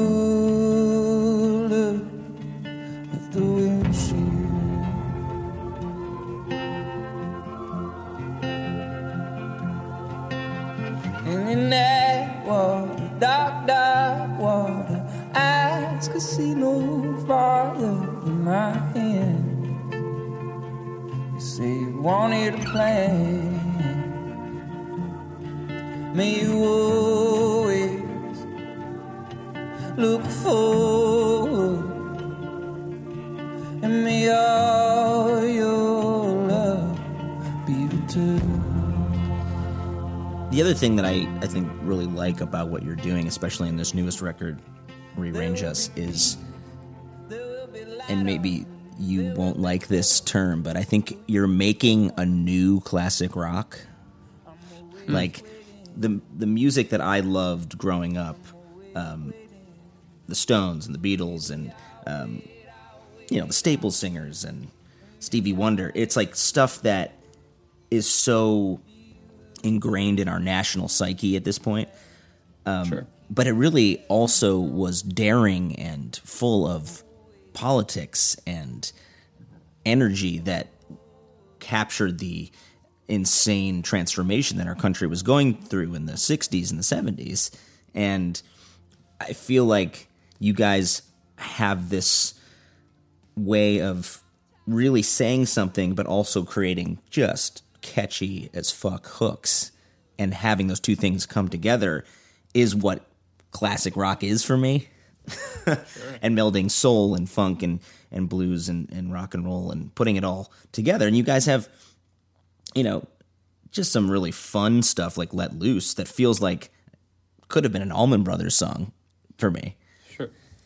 good look at the windshield. And in that water, dark, dark water, eyes could see no farther than my hand. You say you wanted a plan. May you always look forward, and may all your love be returned. The other thing that I, I think really like about what you're doing, especially in this newest record, Rearrange Us, is, and maybe you won't like this term, but I think you're making a new classic rock. Mm. Like the the music that I loved growing up, um, the Stones and the Beatles and um, you know, the Staple Singers and Stevie Wonder. It's like stuff that is so ingrained in our national psyche at this point. Um, sure. But it really also was daring and full of politics and energy that captured the insane transformation that our country was going through in the sixties and the seventies. And I feel like you guys have this way of really saying something, but also creating just catchy as fuck hooks, and having those two things come together is what classic rock is for me. Sure. And melding soul and funk and, and blues and, and rock and roll and putting it all together. And you guys have, you know, just some really fun stuff like Let Loose that feels like could have been an Allman Brothers song for me. Sure.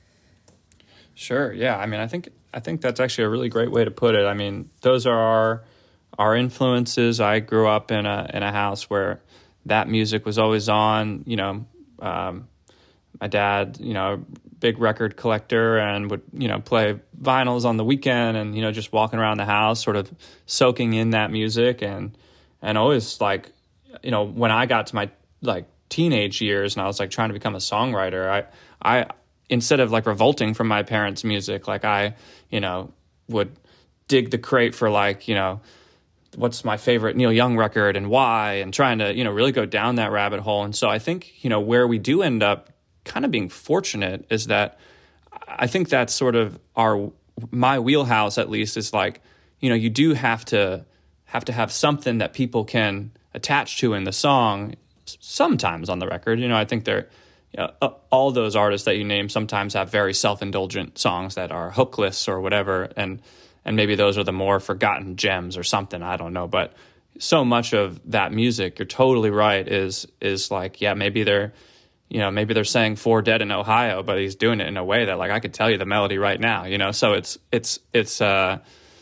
Sure, yeah. I mean, I think I think that's actually a really great way to put it. I mean, those are our our influences. I grew up in a in a house where that music was always on. You know, um, my dad, you know, big record collector, and would, you know, play vinyls on the weekend, and, you know, just walking around the house, sort of soaking in that music, and and always, like, you know, when I got to my like teenage years and I was like trying to become a songwriter, I I instead of like revolting from my parents' music, like I, you know, would dig the crate for, like, you know, what's my favorite Neil Young record and why, and trying to, you know, really go down that rabbit hole. And so I think, you know, where we do end up kind of being fortunate is that I think that's sort of our, my wheelhouse at least, is like, you know, you do have to have to have something that people can attach to in the song sometimes on the record. You know, I think they're, you know, all those artists that you name sometimes have very self-indulgent songs that are hookless or whatever, and and maybe those are the more forgotten gems or something, I don't know. But so much of that music, you're totally right, is is like, yeah, maybe they're, you know, maybe they're saying "Four Dead in Ohio," but he's doing it in a way that, like, I could tell you the melody right now, you know. So it's it's it's uh,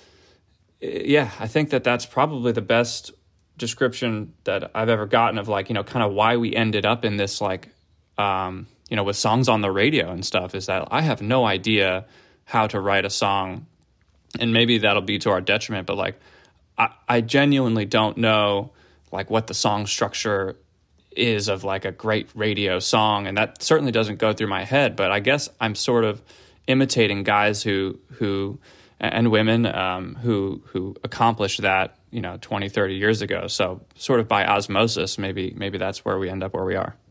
yeah, I think that that's probably the best description that I've ever gotten of, like, you know, kind of why we ended up in this, like, um, you know, with songs on the radio and stuff, is that I have no idea how to write a song. And maybe that'll be to our detriment, but, like, I, I genuinely don't know, like, what the song structure is of, like, a great radio song, and that certainly doesn't go through my head. But I guess I'm sort of imitating guys who who and women um, who who accomplished that, you know, twenty, thirty years ago. So sort of by osmosis, maybe maybe that's where we end up where we are.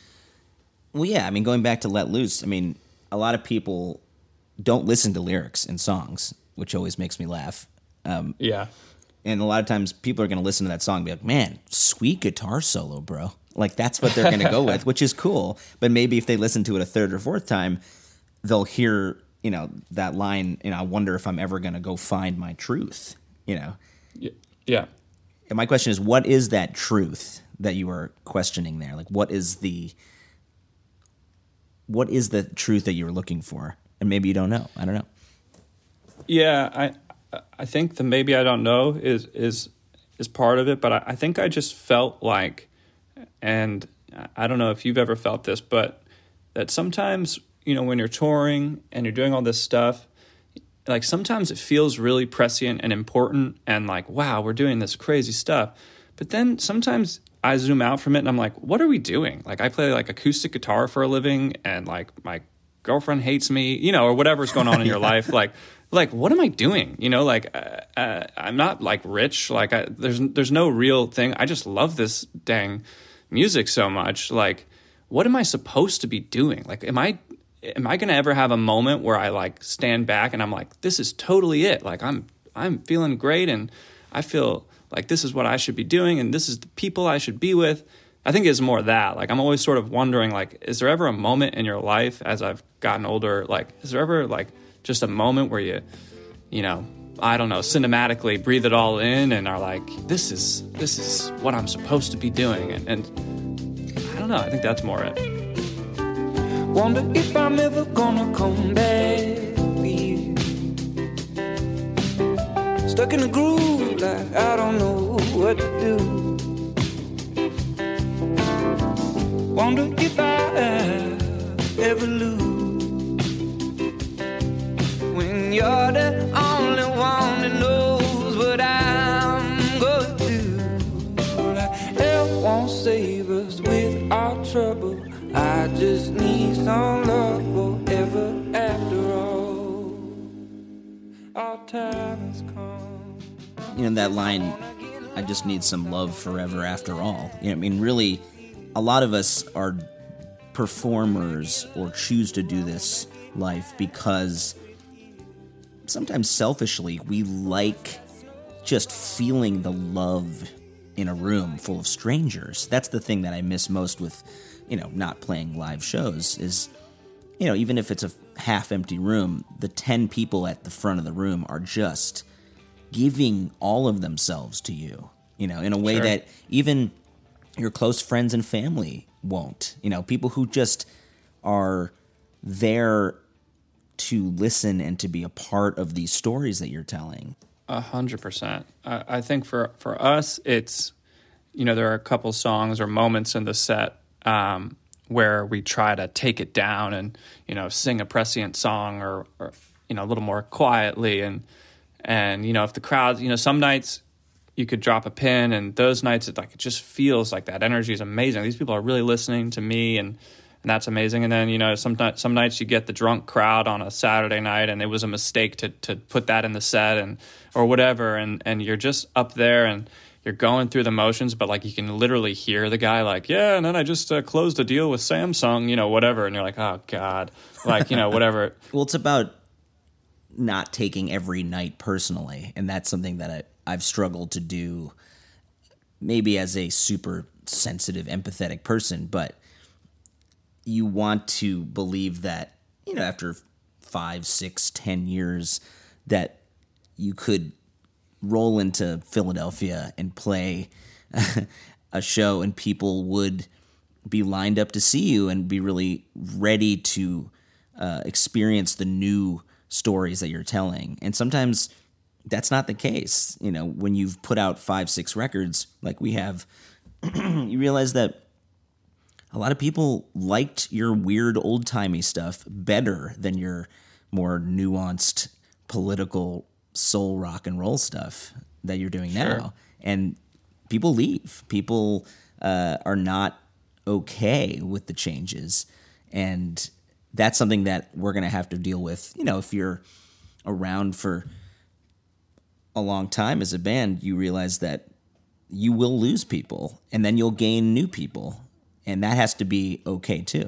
Well, yeah, I mean, going back to Let Loose, I mean, a lot of people don't listen to lyrics in songs, which always makes me laugh. Um, yeah. And a lot of times people are going to listen to that song and be like, man, sweet guitar solo, bro. Like, that's what they're going to go with, which is cool. But maybe if they listen to it a third or fourth time, they'll hear, you know, that line, you know, I wonder if I'm ever going to go find my truth, you know? Yeah. And my question is, what is that truth that you are questioning there? Like, what is the, what is the truth that you're looking for? And maybe you don't know. I don't know. Yeah, I I think the maybe I don't know is is is part of it, but I, I think I just felt like, and I don't know if you've ever felt this, but that sometimes, you know, when you're touring and you're doing all this stuff, like sometimes it feels really prescient and important and like, wow, we're doing this crazy stuff. But then sometimes I zoom out from it and I'm like, what are we doing? Like I play like acoustic guitar for a living and like my girlfriend hates me, you know, or whatever's going on in your life. Like, like, what am I doing? You know, like uh, uh, I'm not like rich. Like I, there's, there's no real thing. I just love this dang music so much. Like, what am I supposed to be doing? Like, am I, am I going to ever have a moment where I like stand back and I'm like, this is totally it. Like I'm, I'm feeling great. And I feel like this is what I should be doing. And this is the people I should be with. I think it's more that, like, I'm always sort of wondering, like, is there ever a moment in your life as I've gotten older, like, is there ever like just a moment where you, you know, I don't know, cinematically breathe it all in and are like, this is, this is what I'm supposed to be doing. And, and I don't know, I think that's more it. Wonder if I'm ever gonna come back for you. Stuck in a groove, like I don't know what to do. Wonder if I ever lose when you're the only one that knows what I'm gonna do. Like hell won't save us with our trouble. I just need some love forever after all. Our time has come. You know, that line, I just need some love forever after all. You know, I mean, really, a lot of us are performers or choose to do this life because sometimes selfishly we like just feeling the love in a room full of strangers. That's the thing that I miss most with, you know, not playing live shows is, you know, even if it's a half-empty room, the ten people at the front of the room are just giving all of themselves to you, you know, in a way Sure. that even your close friends and family won't. You know, people who just are there to listen and to be a part of these stories that you're telling. A hundred percent. I I think for, for us, it's, you know, there are a couple songs or moments in the set um, where we try to take it down and, you know, sing a prescient song or, or, you know, a little more quietly. And, and, you know, if the crowd, you know, some nights you could drop a pin, and those nights it like it just feels like that energy is amazing. These people are really listening to me, and and that's amazing. And then, you know, some some nights you get the drunk crowd on a Saturday night, and it was a mistake to to put that in the set, and or whatever, and and you're just up there and you're going through the motions, but like you can literally hear the guy like, yeah, and then I just uh, closed a deal with Samsung, you know, whatever, and you're like, oh God, like, you know, whatever. Well, it's about not taking every night personally, and that's something that I, I've struggled to do maybe as a super sensitive, empathetic person, but you want to believe that, you know, after five, six, ten years that you could roll into Philadelphia and play a show and people would be lined up to see you and be really ready to uh, experience the new stories that you're telling. And sometimes that's not the case. You know, when you've put out five, six records like we have, you realize that a lot of people liked your weird old-timey stuff better than your more nuanced political soul rock and roll stuff that you're doing Sure. now. And people leave. People uh, are not okay with the changes. And that's something that we're going to have to deal with. You know, if you're around for a long time as a band, you realize that you will lose people and then you'll gain new people. And that has to be okay too.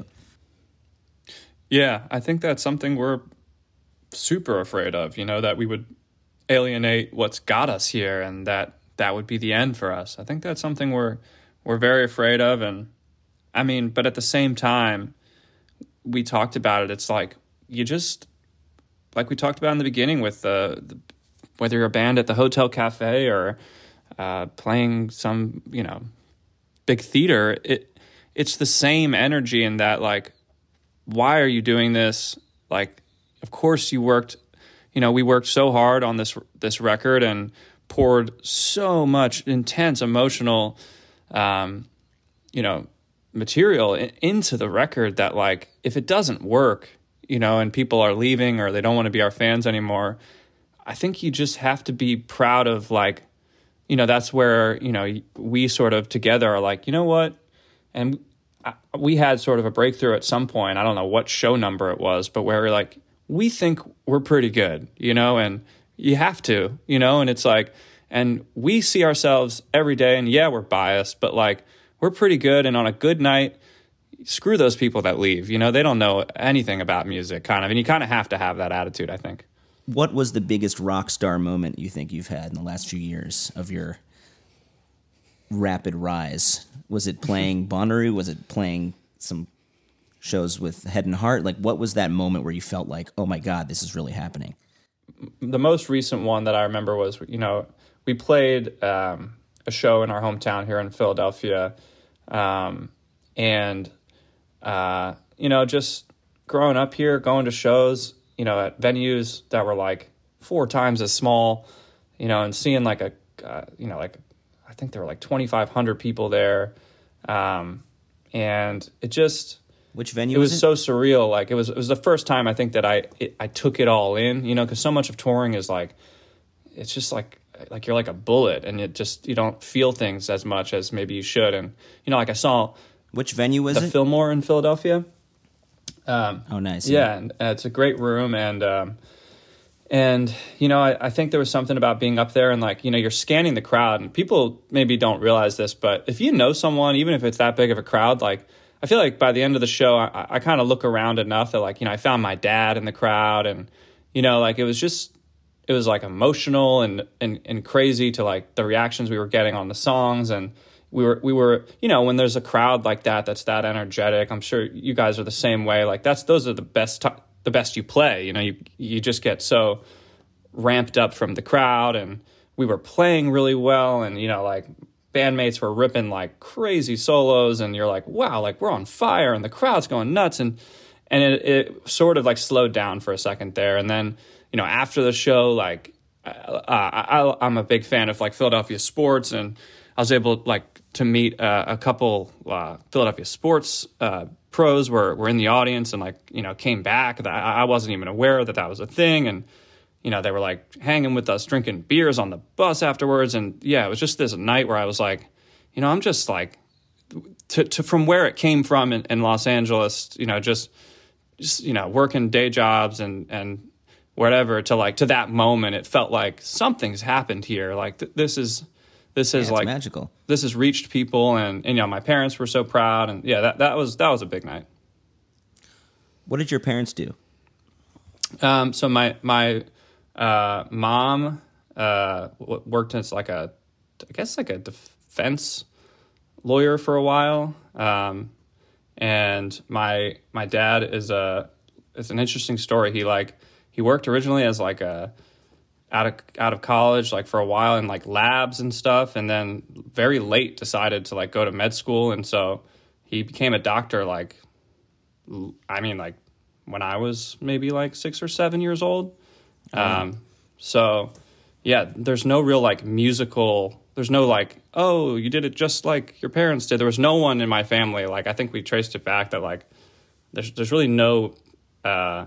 Yeah, I think that's something we're super afraid of, you know, that we would alienate what's got us here and that that would be the end for us. I think that's something we're we're very afraid of. And I mean, but at the same time, we talked about it. It's like you just like we talked about in the beginning with the, the whether you're a band at the Hotel Cafe or uh, playing some, you know, big theater, it it's the same energy in that, like, why are you doing this? Like, of course you worked, you know, we worked so hard on this this record and poured so much intense emotional, um, you know, material into the record that, like, if it doesn't work, you know, and people are leaving or they don't want to be our fans anymore, I think you just have to be proud of, like, you know, that's where, you know, we sort of together are like, you know what? And we had sort of a breakthrough at some point. I don't know what show number it was, but where we're like, we think we're pretty good, you know, and you have to, you know, and it's like, and we see ourselves every day, and yeah, we're biased, but like, we're pretty good. And on a good night, screw those people that leave, you know, they don't know anything about music, kind of, and you kind of have to have that attitude, I think. What was the biggest rock star moment you think you've had in the last few years of your rapid rise? Was it playing Bonnaroo? Was it playing some shows with Head and Heart? Like, what was that moment where you felt like, oh my God, this is really happening? The most recent one that I remember was, you know, we played um, a show in our hometown here in Philadelphia. Um, and, uh, you know, just growing up here, going to shows, you know, at venues that were like four times as small, you know, and seeing like a, uh, you know, like, I think there were like twenty-five hundred people there. Um, and it just, which venue it was, was it? so surreal. Like, it was, it was the first time I think that I, it, I took it all in, you know, cause so much of touring is like, it's just like, like you're like a bullet, and it just, you don't feel things as much as maybe you should. And, you know, like I saw, which venue was the it? Fillmore in Philadelphia. Um, oh, nice. Yeah, and uh, it's a great room, and um, and you know, I, I think there was something about being up there, and like, you know, you're scanning the crowd, and people maybe don't realize this, but if you know someone, even if it's that big of a crowd, like, I feel like by the end of the show, I, I kind of look around enough that, like, you know, I found my dad in the crowd, and, you know, like, it was just, it was like emotional and and and crazy to like the reactions we were getting on the songs. And we were we were you know, when there's a crowd like that that's that energetic, I'm sure you guys are the same way. Like, that's those are the best t- the best you play. You know, you you just get so ramped up from the crowd, and we were playing really well, and, you know, like, bandmates were ripping like crazy solos, and you're like, wow, like, we're on fire, and the crowd's going nuts, and and it, it sort of like slowed down for a second there. And then, you know, after the show, like, uh, I, I'm a big fan of like Philadelphia sports, and I was able like to meet uh, a couple uh, Philadelphia sports uh, pros were were in the audience, and, like, you know, came back. That I wasn't even aware that that was a thing, and, you know, they were like hanging with us, drinking beers on the bus afterwards. And yeah, it was just this night where I was like, you know, I'm just like, to, to from where it came from in, in Los Angeles, you know, just just you know, working day jobs and and. whatever, to like, to that moment, it felt like something's happened here. Like, th- this is, this is yeah, like magical. This has reached people, and, and, you know, my parents were so proud, and yeah, that, that was, that was a big night. What did your parents do? Um, so my, my, uh, mom, uh, w- worked as like a, I guess like a defense lawyer for a while. Um, and my, my dad is a, it's an interesting story. He like, He worked originally as like a out of out of college, like for a while in like labs and stuff, and then very late decided to like go to med school, and so he became a doctor. Like, I mean, like when I was maybe like six or seven years old. Oh. Um, so yeah, there's no real like musical. There's no like, oh, you did it just like your parents did. There was no one in my family. Like, I think we traced it back that like there's there's really no. Uh,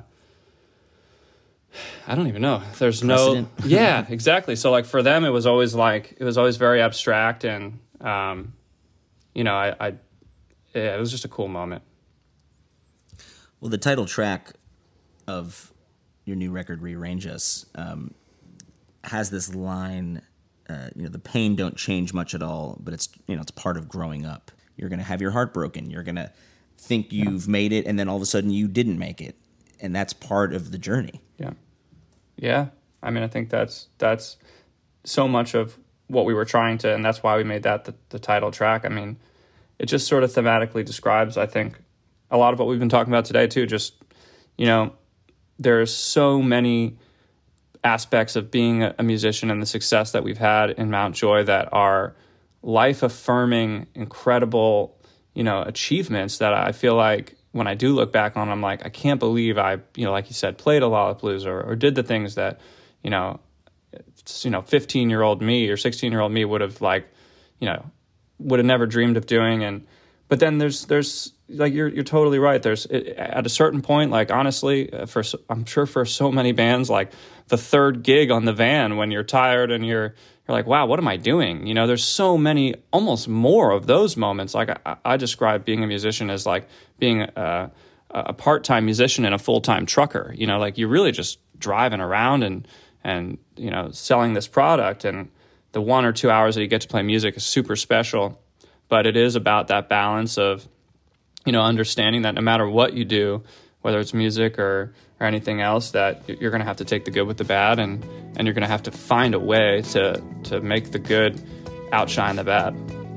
I don't even know. There's Precedent. no, yeah, exactly. So like for them, it was always like, it was always very abstract, and, um, you know, I, I yeah, it was just a cool moment. Well, the title track of your new record, Rearrange Us, um, has this line, uh, you know, the pain don't change much at all, but it's, you know, it's part of growing up. You're going to have your heart broken. You're going to think you've made it, and then all of a sudden you didn't make it. And that's part of the journey. Yeah. Yeah. I mean, I think that's, that's so much of what we were trying to, and that's why we made that the, the title track. I mean, it just sort of thematically describes, I think, a lot of what we've been talking about today too. Just, you know, there's so many aspects of being a, a musician and the success that we've had in Mount Joy that are life-affirming, incredible, you know, achievements that I feel like when I do look back on, I'm like, I can't believe I, you know, like you said, played a Lollapalooza or, or did the things that, you know, you know, fifteen-year-old me or sixteen-year-old me would have, like, you know, would have never dreamed of doing. And but then there's there's like you're you're totally right. There's at a certain point, like honestly, for I'm sure for so many bands, like the third gig on the van when you're tired and you're you're like, wow, what am I doing? You know, there's so many, almost more of those moments. Like I, I describe being a musician as like being a, a part-time musician and a full-time trucker. You know, like you're really just driving around and and you know selling this product, and the one or two hours that you get to play music is super special. But it is about that balance of, you know, understanding that no matter what you do, whether it's music or, or anything else, that you're going to have to take the good with the bad, and, and you're going to have to find a way to, to make the good outshine the bad.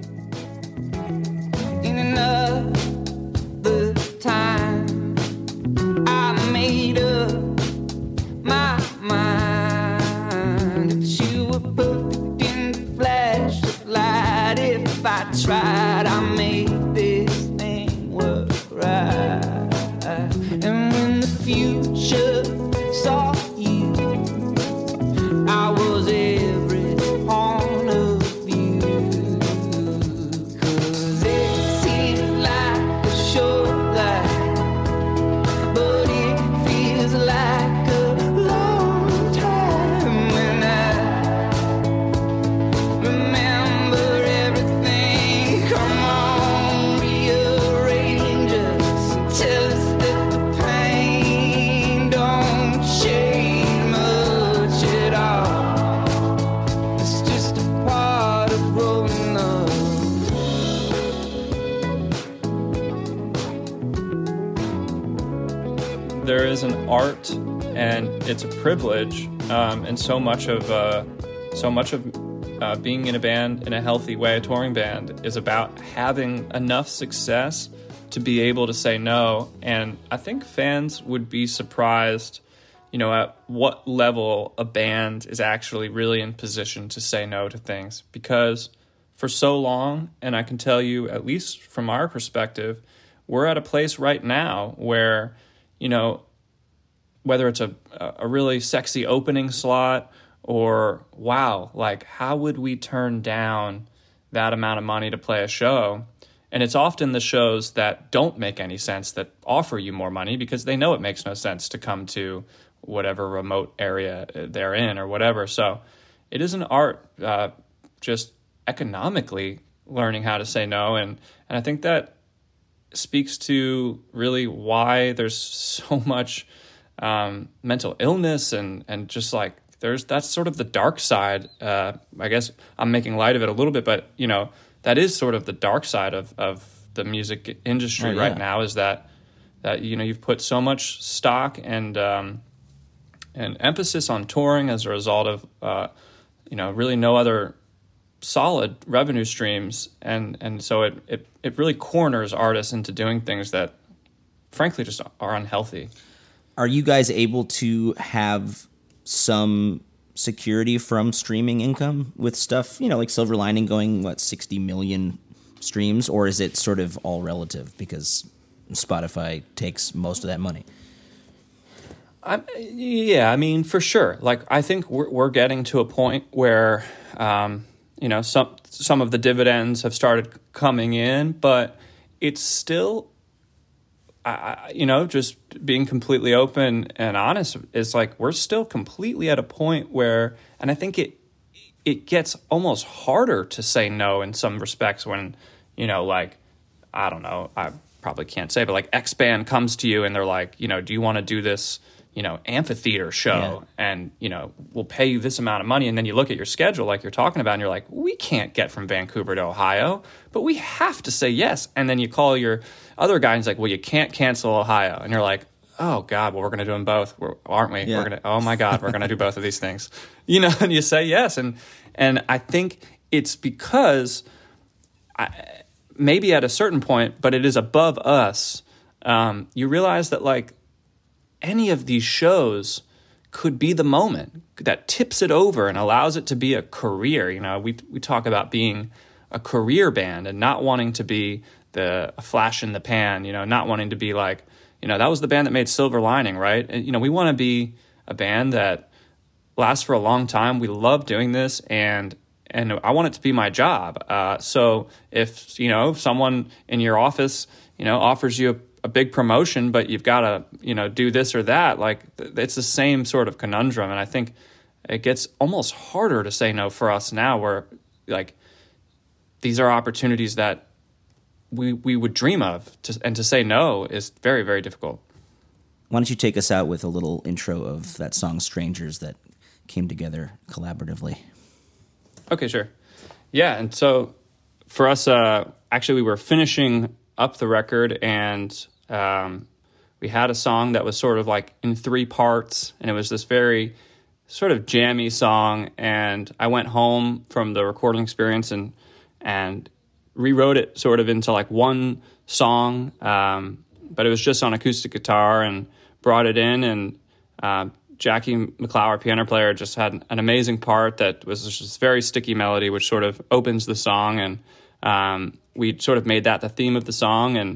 In another time, I made up my mind. If you were perfect in the flash of light, if I tried, I made this thing work right. And when the future saw you, I was every pawn of you. 'Cause it seemed like a short life, but it feels like a long time. When I remember everything, come on, rearrange us and tell us that the pain don't change much at all. It's just a part of growing up. There is an art, and it's a privilege, um, and so much of uh, so much of uh, being in a band in a healthy way, a touring band, is about having enough success to be able to say no. And I think fans would be surprised, you know, at what level a band is actually really in position to say no to things, because for so long, and I can tell you, at least from our perspective, we're at a place right now where, you know, whether it's a a really sexy opening slot or, wow, like, how would we turn down that amount of money to play a show? And it's often the shows that don't make any sense that offer you more money, because they know it makes no sense to come to whatever remote area they're in or whatever. So it is an art, uh, just economically learning how to say no. And, and I think that speaks to really why there's so much um, mental illness and, and just like there's that's sort of the dark side. Uh, I guess I'm making light of it a little bit, but you know that is sort of the dark side of, of the music industry oh, yeah. right now. Is that that you know you've put so much stock and um, and emphasis on touring as a result of uh, you know really no other solid revenue streams, and and so it, it it really corners artists into doing things that frankly just are unhealthy. Are you guys able to have some security from streaming income with stuff, you know, like Silver Lining going, what, sixty million streams, or is it sort of all relative because Spotify takes most of that money? I'm, yeah, I mean, for sure. Like, I think we're, we're getting to a point where, um, you know, some some of the dividends have started coming in, but it's still, I, you know, just being completely open and honest, is like we're still completely at a point where, and I think it it gets almost harder to say no in some respects when, you know, like, I don't know, I probably can't say, but like X band comes to you and they're like, you know, do you want to do this, you know, amphitheater show, yeah. and, you know, we'll pay you this amount of money. And then you look at your schedule like you're talking about and you're like, we can't get from Vancouver to Ohio, but we have to say yes. And then you call your other guy and he's like, well, you can't cancel Ohio. And you're like, oh God, well, we're going to do them both, we're, aren't we? Yeah. We're going to, oh my God, we're going to do both of these things, you know, and you say yes. And, and I think it's because I, maybe at a certain point, but it is above us. Um, you realize that like, any of these shows could be the moment that tips it over and allows it to be a career. You know, we we talk about being a career band and not wanting to be the a flash in the pan, you know, not wanting to be like, you know, that was the band that made Silver Lining, right? And, you know, we want to be a band that lasts for a long time. We love doing this, and and I want it to be my job. Uh, so if, you know, someone in your office, you know, offers you a, a big promotion, but you've got to, you know, do this or that, like th- it's the same sort of conundrum. And I think it gets almost harder to say no for us now, where like these are opportunities that we we would dream of, to, and to say no is very, very difficult. Why don't you take us out with a little intro of that song Strangers that came together collaboratively? Okay, sure. Yeah, and so for us, uh, actually, we were finishing up the record, and um, we had a song that was sort of like in three parts, and it was this very sort of jammy song. And I went home from the recording experience and and rewrote it sort of into like one song, um, but it was just on acoustic guitar, and brought it in, and uh, Jackie McLeod, piano player, just had an amazing part that was just this very sticky melody, which sort of opens the song, and um, we sort of made that the theme of the song, and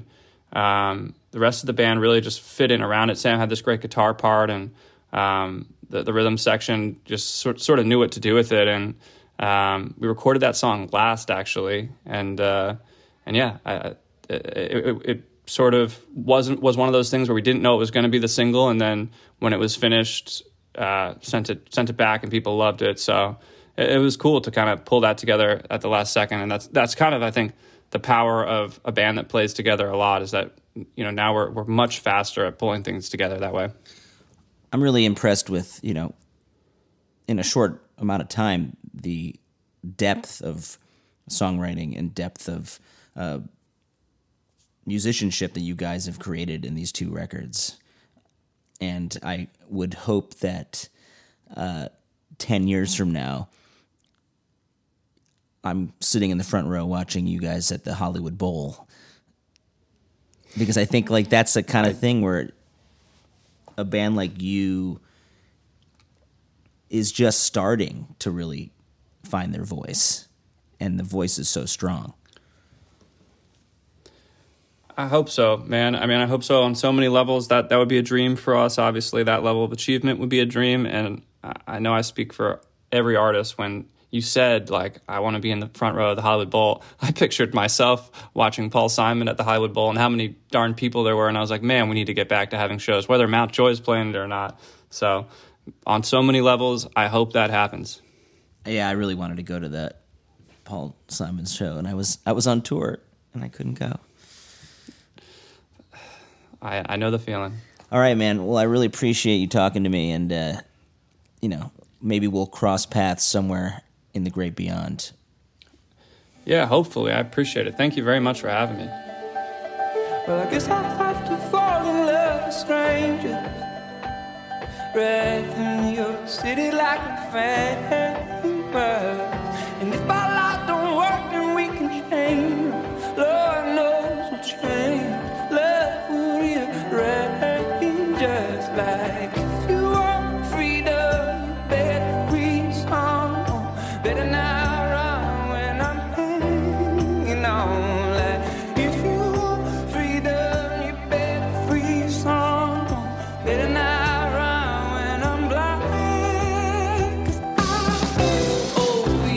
um, the rest of the band really just fit in around it. Sam had this great guitar part, and um, the, the rhythm section just sort, sort of knew what to do with it, and um, we recorded that song last, actually, and uh, and yeah, I, it, it, it sort of wasn't was one of those things where we didn't know it was going to be the single, and then when it was finished, uh, sent it sent it back, and people loved it. So it, it was cool to kind of pull that together at the last second, and that's that's kind of, I think, the power of a band that plays together a lot, is that, you know, now we're we're much faster at pulling things together that way. I'm really impressed with, you know, in a short amount of time, the depth of songwriting and depth of uh, musicianship that you guys have created in these two records. And I would hope that uh, ten years from now, I'm sitting in the front row watching you guys at the Hollywood Bowl. Because I think like that's the kind of thing where a band like you is just starting to really find their voice, and the voice is so strong. I hope so, man. I mean, I hope so on so many levels. That that would be a dream for us. Obviously, that level of achievement would be a dream, and I know I speak for every artist when you said, like, I want to be in the front row of the Hollywood Bowl. I pictured myself watching Paul Simon at the Hollywood Bowl and how many darn people there were, and I was like, man, we need to get back to having shows, whether Mount Joy's playing it or not. So on so many levels, I hope that happens. Yeah, I really wanted to go to that Paul Simon show, and I was I was on tour, and I couldn't go. I, I know the feeling. All right, man. Well, I really appreciate you talking to me, and, uh, you know, maybe we'll cross paths somewhere in the great beyond. Yeah, hopefully. I appreciate it. Thank you very much for having me. Well, I guess I have to fall in love with strangers, right in your city like a famous. And if our life don't work, then we can change. Lord knows we'll change. Love will rearrange just like if you want freedom, you better free song. Better not run when I'm hanging on. Like if you want freedom, you better free song. Better not run when I'm blind. 'Cause I, oh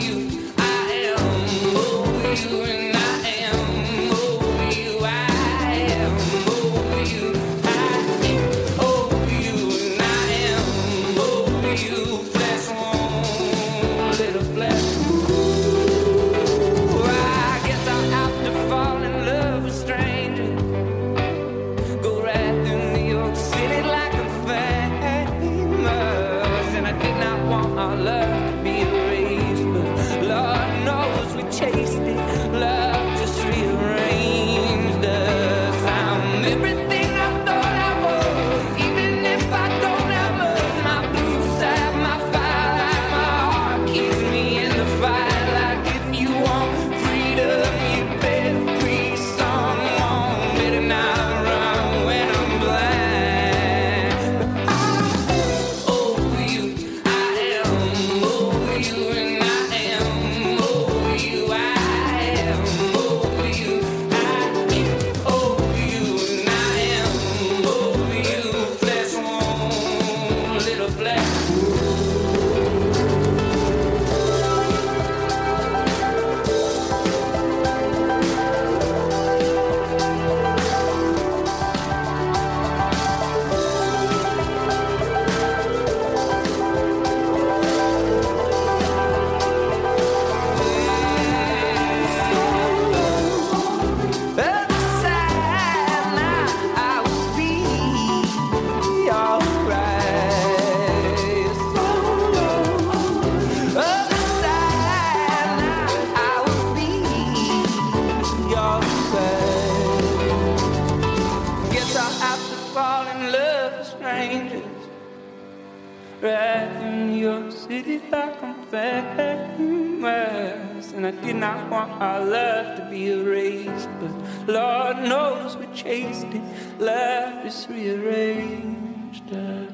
right in your city like I'm famous. And I did not want our love to be erased, but Lord knows we chased it. Love is rearranged us.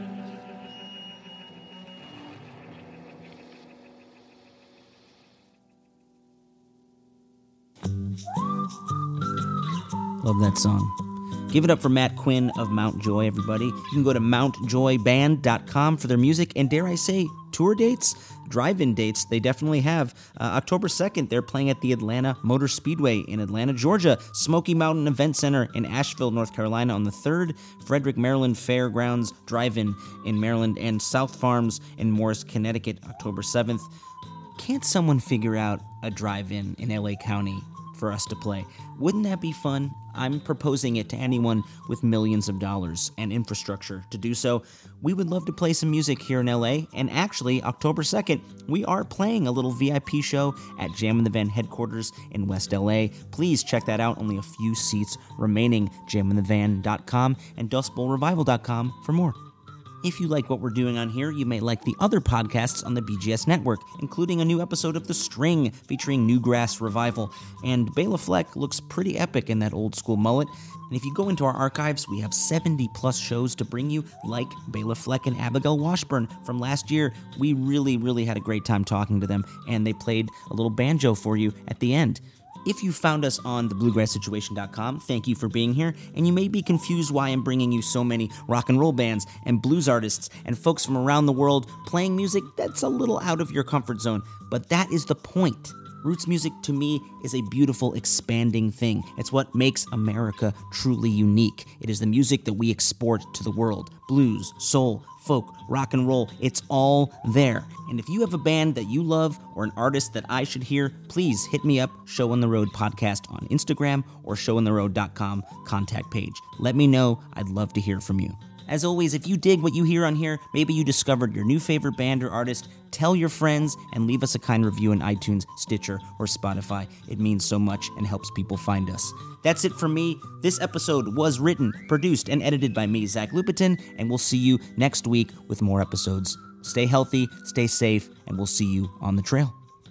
Love that song. Give it up for Matt Quinn of Mount Joy, everybody. You can go to mount joy band dot com for their music, and dare I say, tour dates, drive-in dates, they definitely have. Uh, October second, they're playing at the Atlanta Motor Speedway in Atlanta, Georgia, Smoky Mountain Event Center in Asheville, North Carolina on the third, Frederick, Maryland Fairgrounds Drive-In in Maryland, and South Farms in Morris, Connecticut, October seventh. Can't someone figure out a drive-in in L A County for us to play? Wouldn't that be fun? I'm proposing it to anyone with millions of dollars and infrastructure to do so. We would love to play some music here in L A, and actually, October second, we are playing a little V I P show at Jam in the Van headquarters in West L A. Please check that out. Only a few seats remaining. jam in the van dot com and dust bowl revival dot com for more. If you like what we're doing on here, you may like the other podcasts on the B G S network, including a new episode of The String featuring Newgrass Revival. And Bela Fleck looks pretty epic in that old school mullet. And if you go into our archives, we have seventy plus shows to bring you, like Bela Fleck and Abigail Washburn from last year. We really, really had a great time talking to them, and they played a little banjo for you at the end. If you found us on the bluegrass situation dot com, thank you for being here, and you may be confused why I'm bringing you so many rock and roll bands and blues artists and folks from around the world playing music that's a little out of your comfort zone, but that is the point. Roots music, to me, is a beautiful, expanding thing. It's what makes America truly unique. It is the music that we export to the world. Blues, soul, folk, rock and roll, it's all there. And if you have a band that you love or an artist that I should hear, please hit me up, Show on the Road Podcast on Instagram or show on the road dot com contact page. Let me know. I'd love to hear from you. As always, if you dig what you hear on here, maybe you discovered your new favorite band or artist, tell your friends and leave us a kind review in iTunes, Stitcher, or Spotify. It means so much and helps people find us. That's it for me. This episode was written, produced, and edited by me, Zach Lupetin, and we'll see you next week with more episodes. Stay healthy, stay safe, and we'll see you on the trail.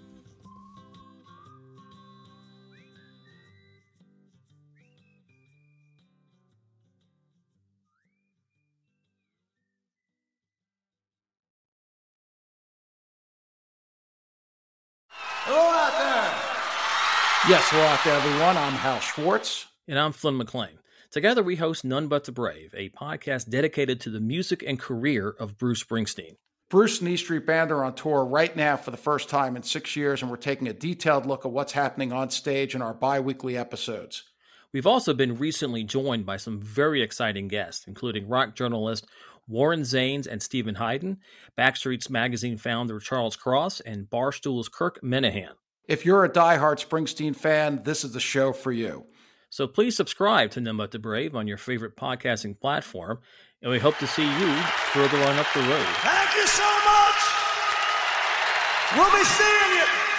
Hello out there. Yes, hello out there, everyone. I'm Hal Schwartz. And I'm Flynn McLean. Together we host None But the Brave, a podcast dedicated to the music and career of Bruce Springsteen. Bruce and E Street Band are on tour right now for the first time in six years, and we're taking a detailed look at what's happening on stage in our bi-weekly episodes. We've also been recently joined by some very exciting guests, including rock journalist Warren Zanes and Stephen Hayden, Backstreet's Magazine founder Charles Cross, and Barstool's Kirk Minahan. If you're a diehard Springsteen fan, this is the show for you. So please subscribe to None But the Brave on your favorite podcasting platform, and we hope to see you further on up the road. Thank you so much. We'll be seeing you.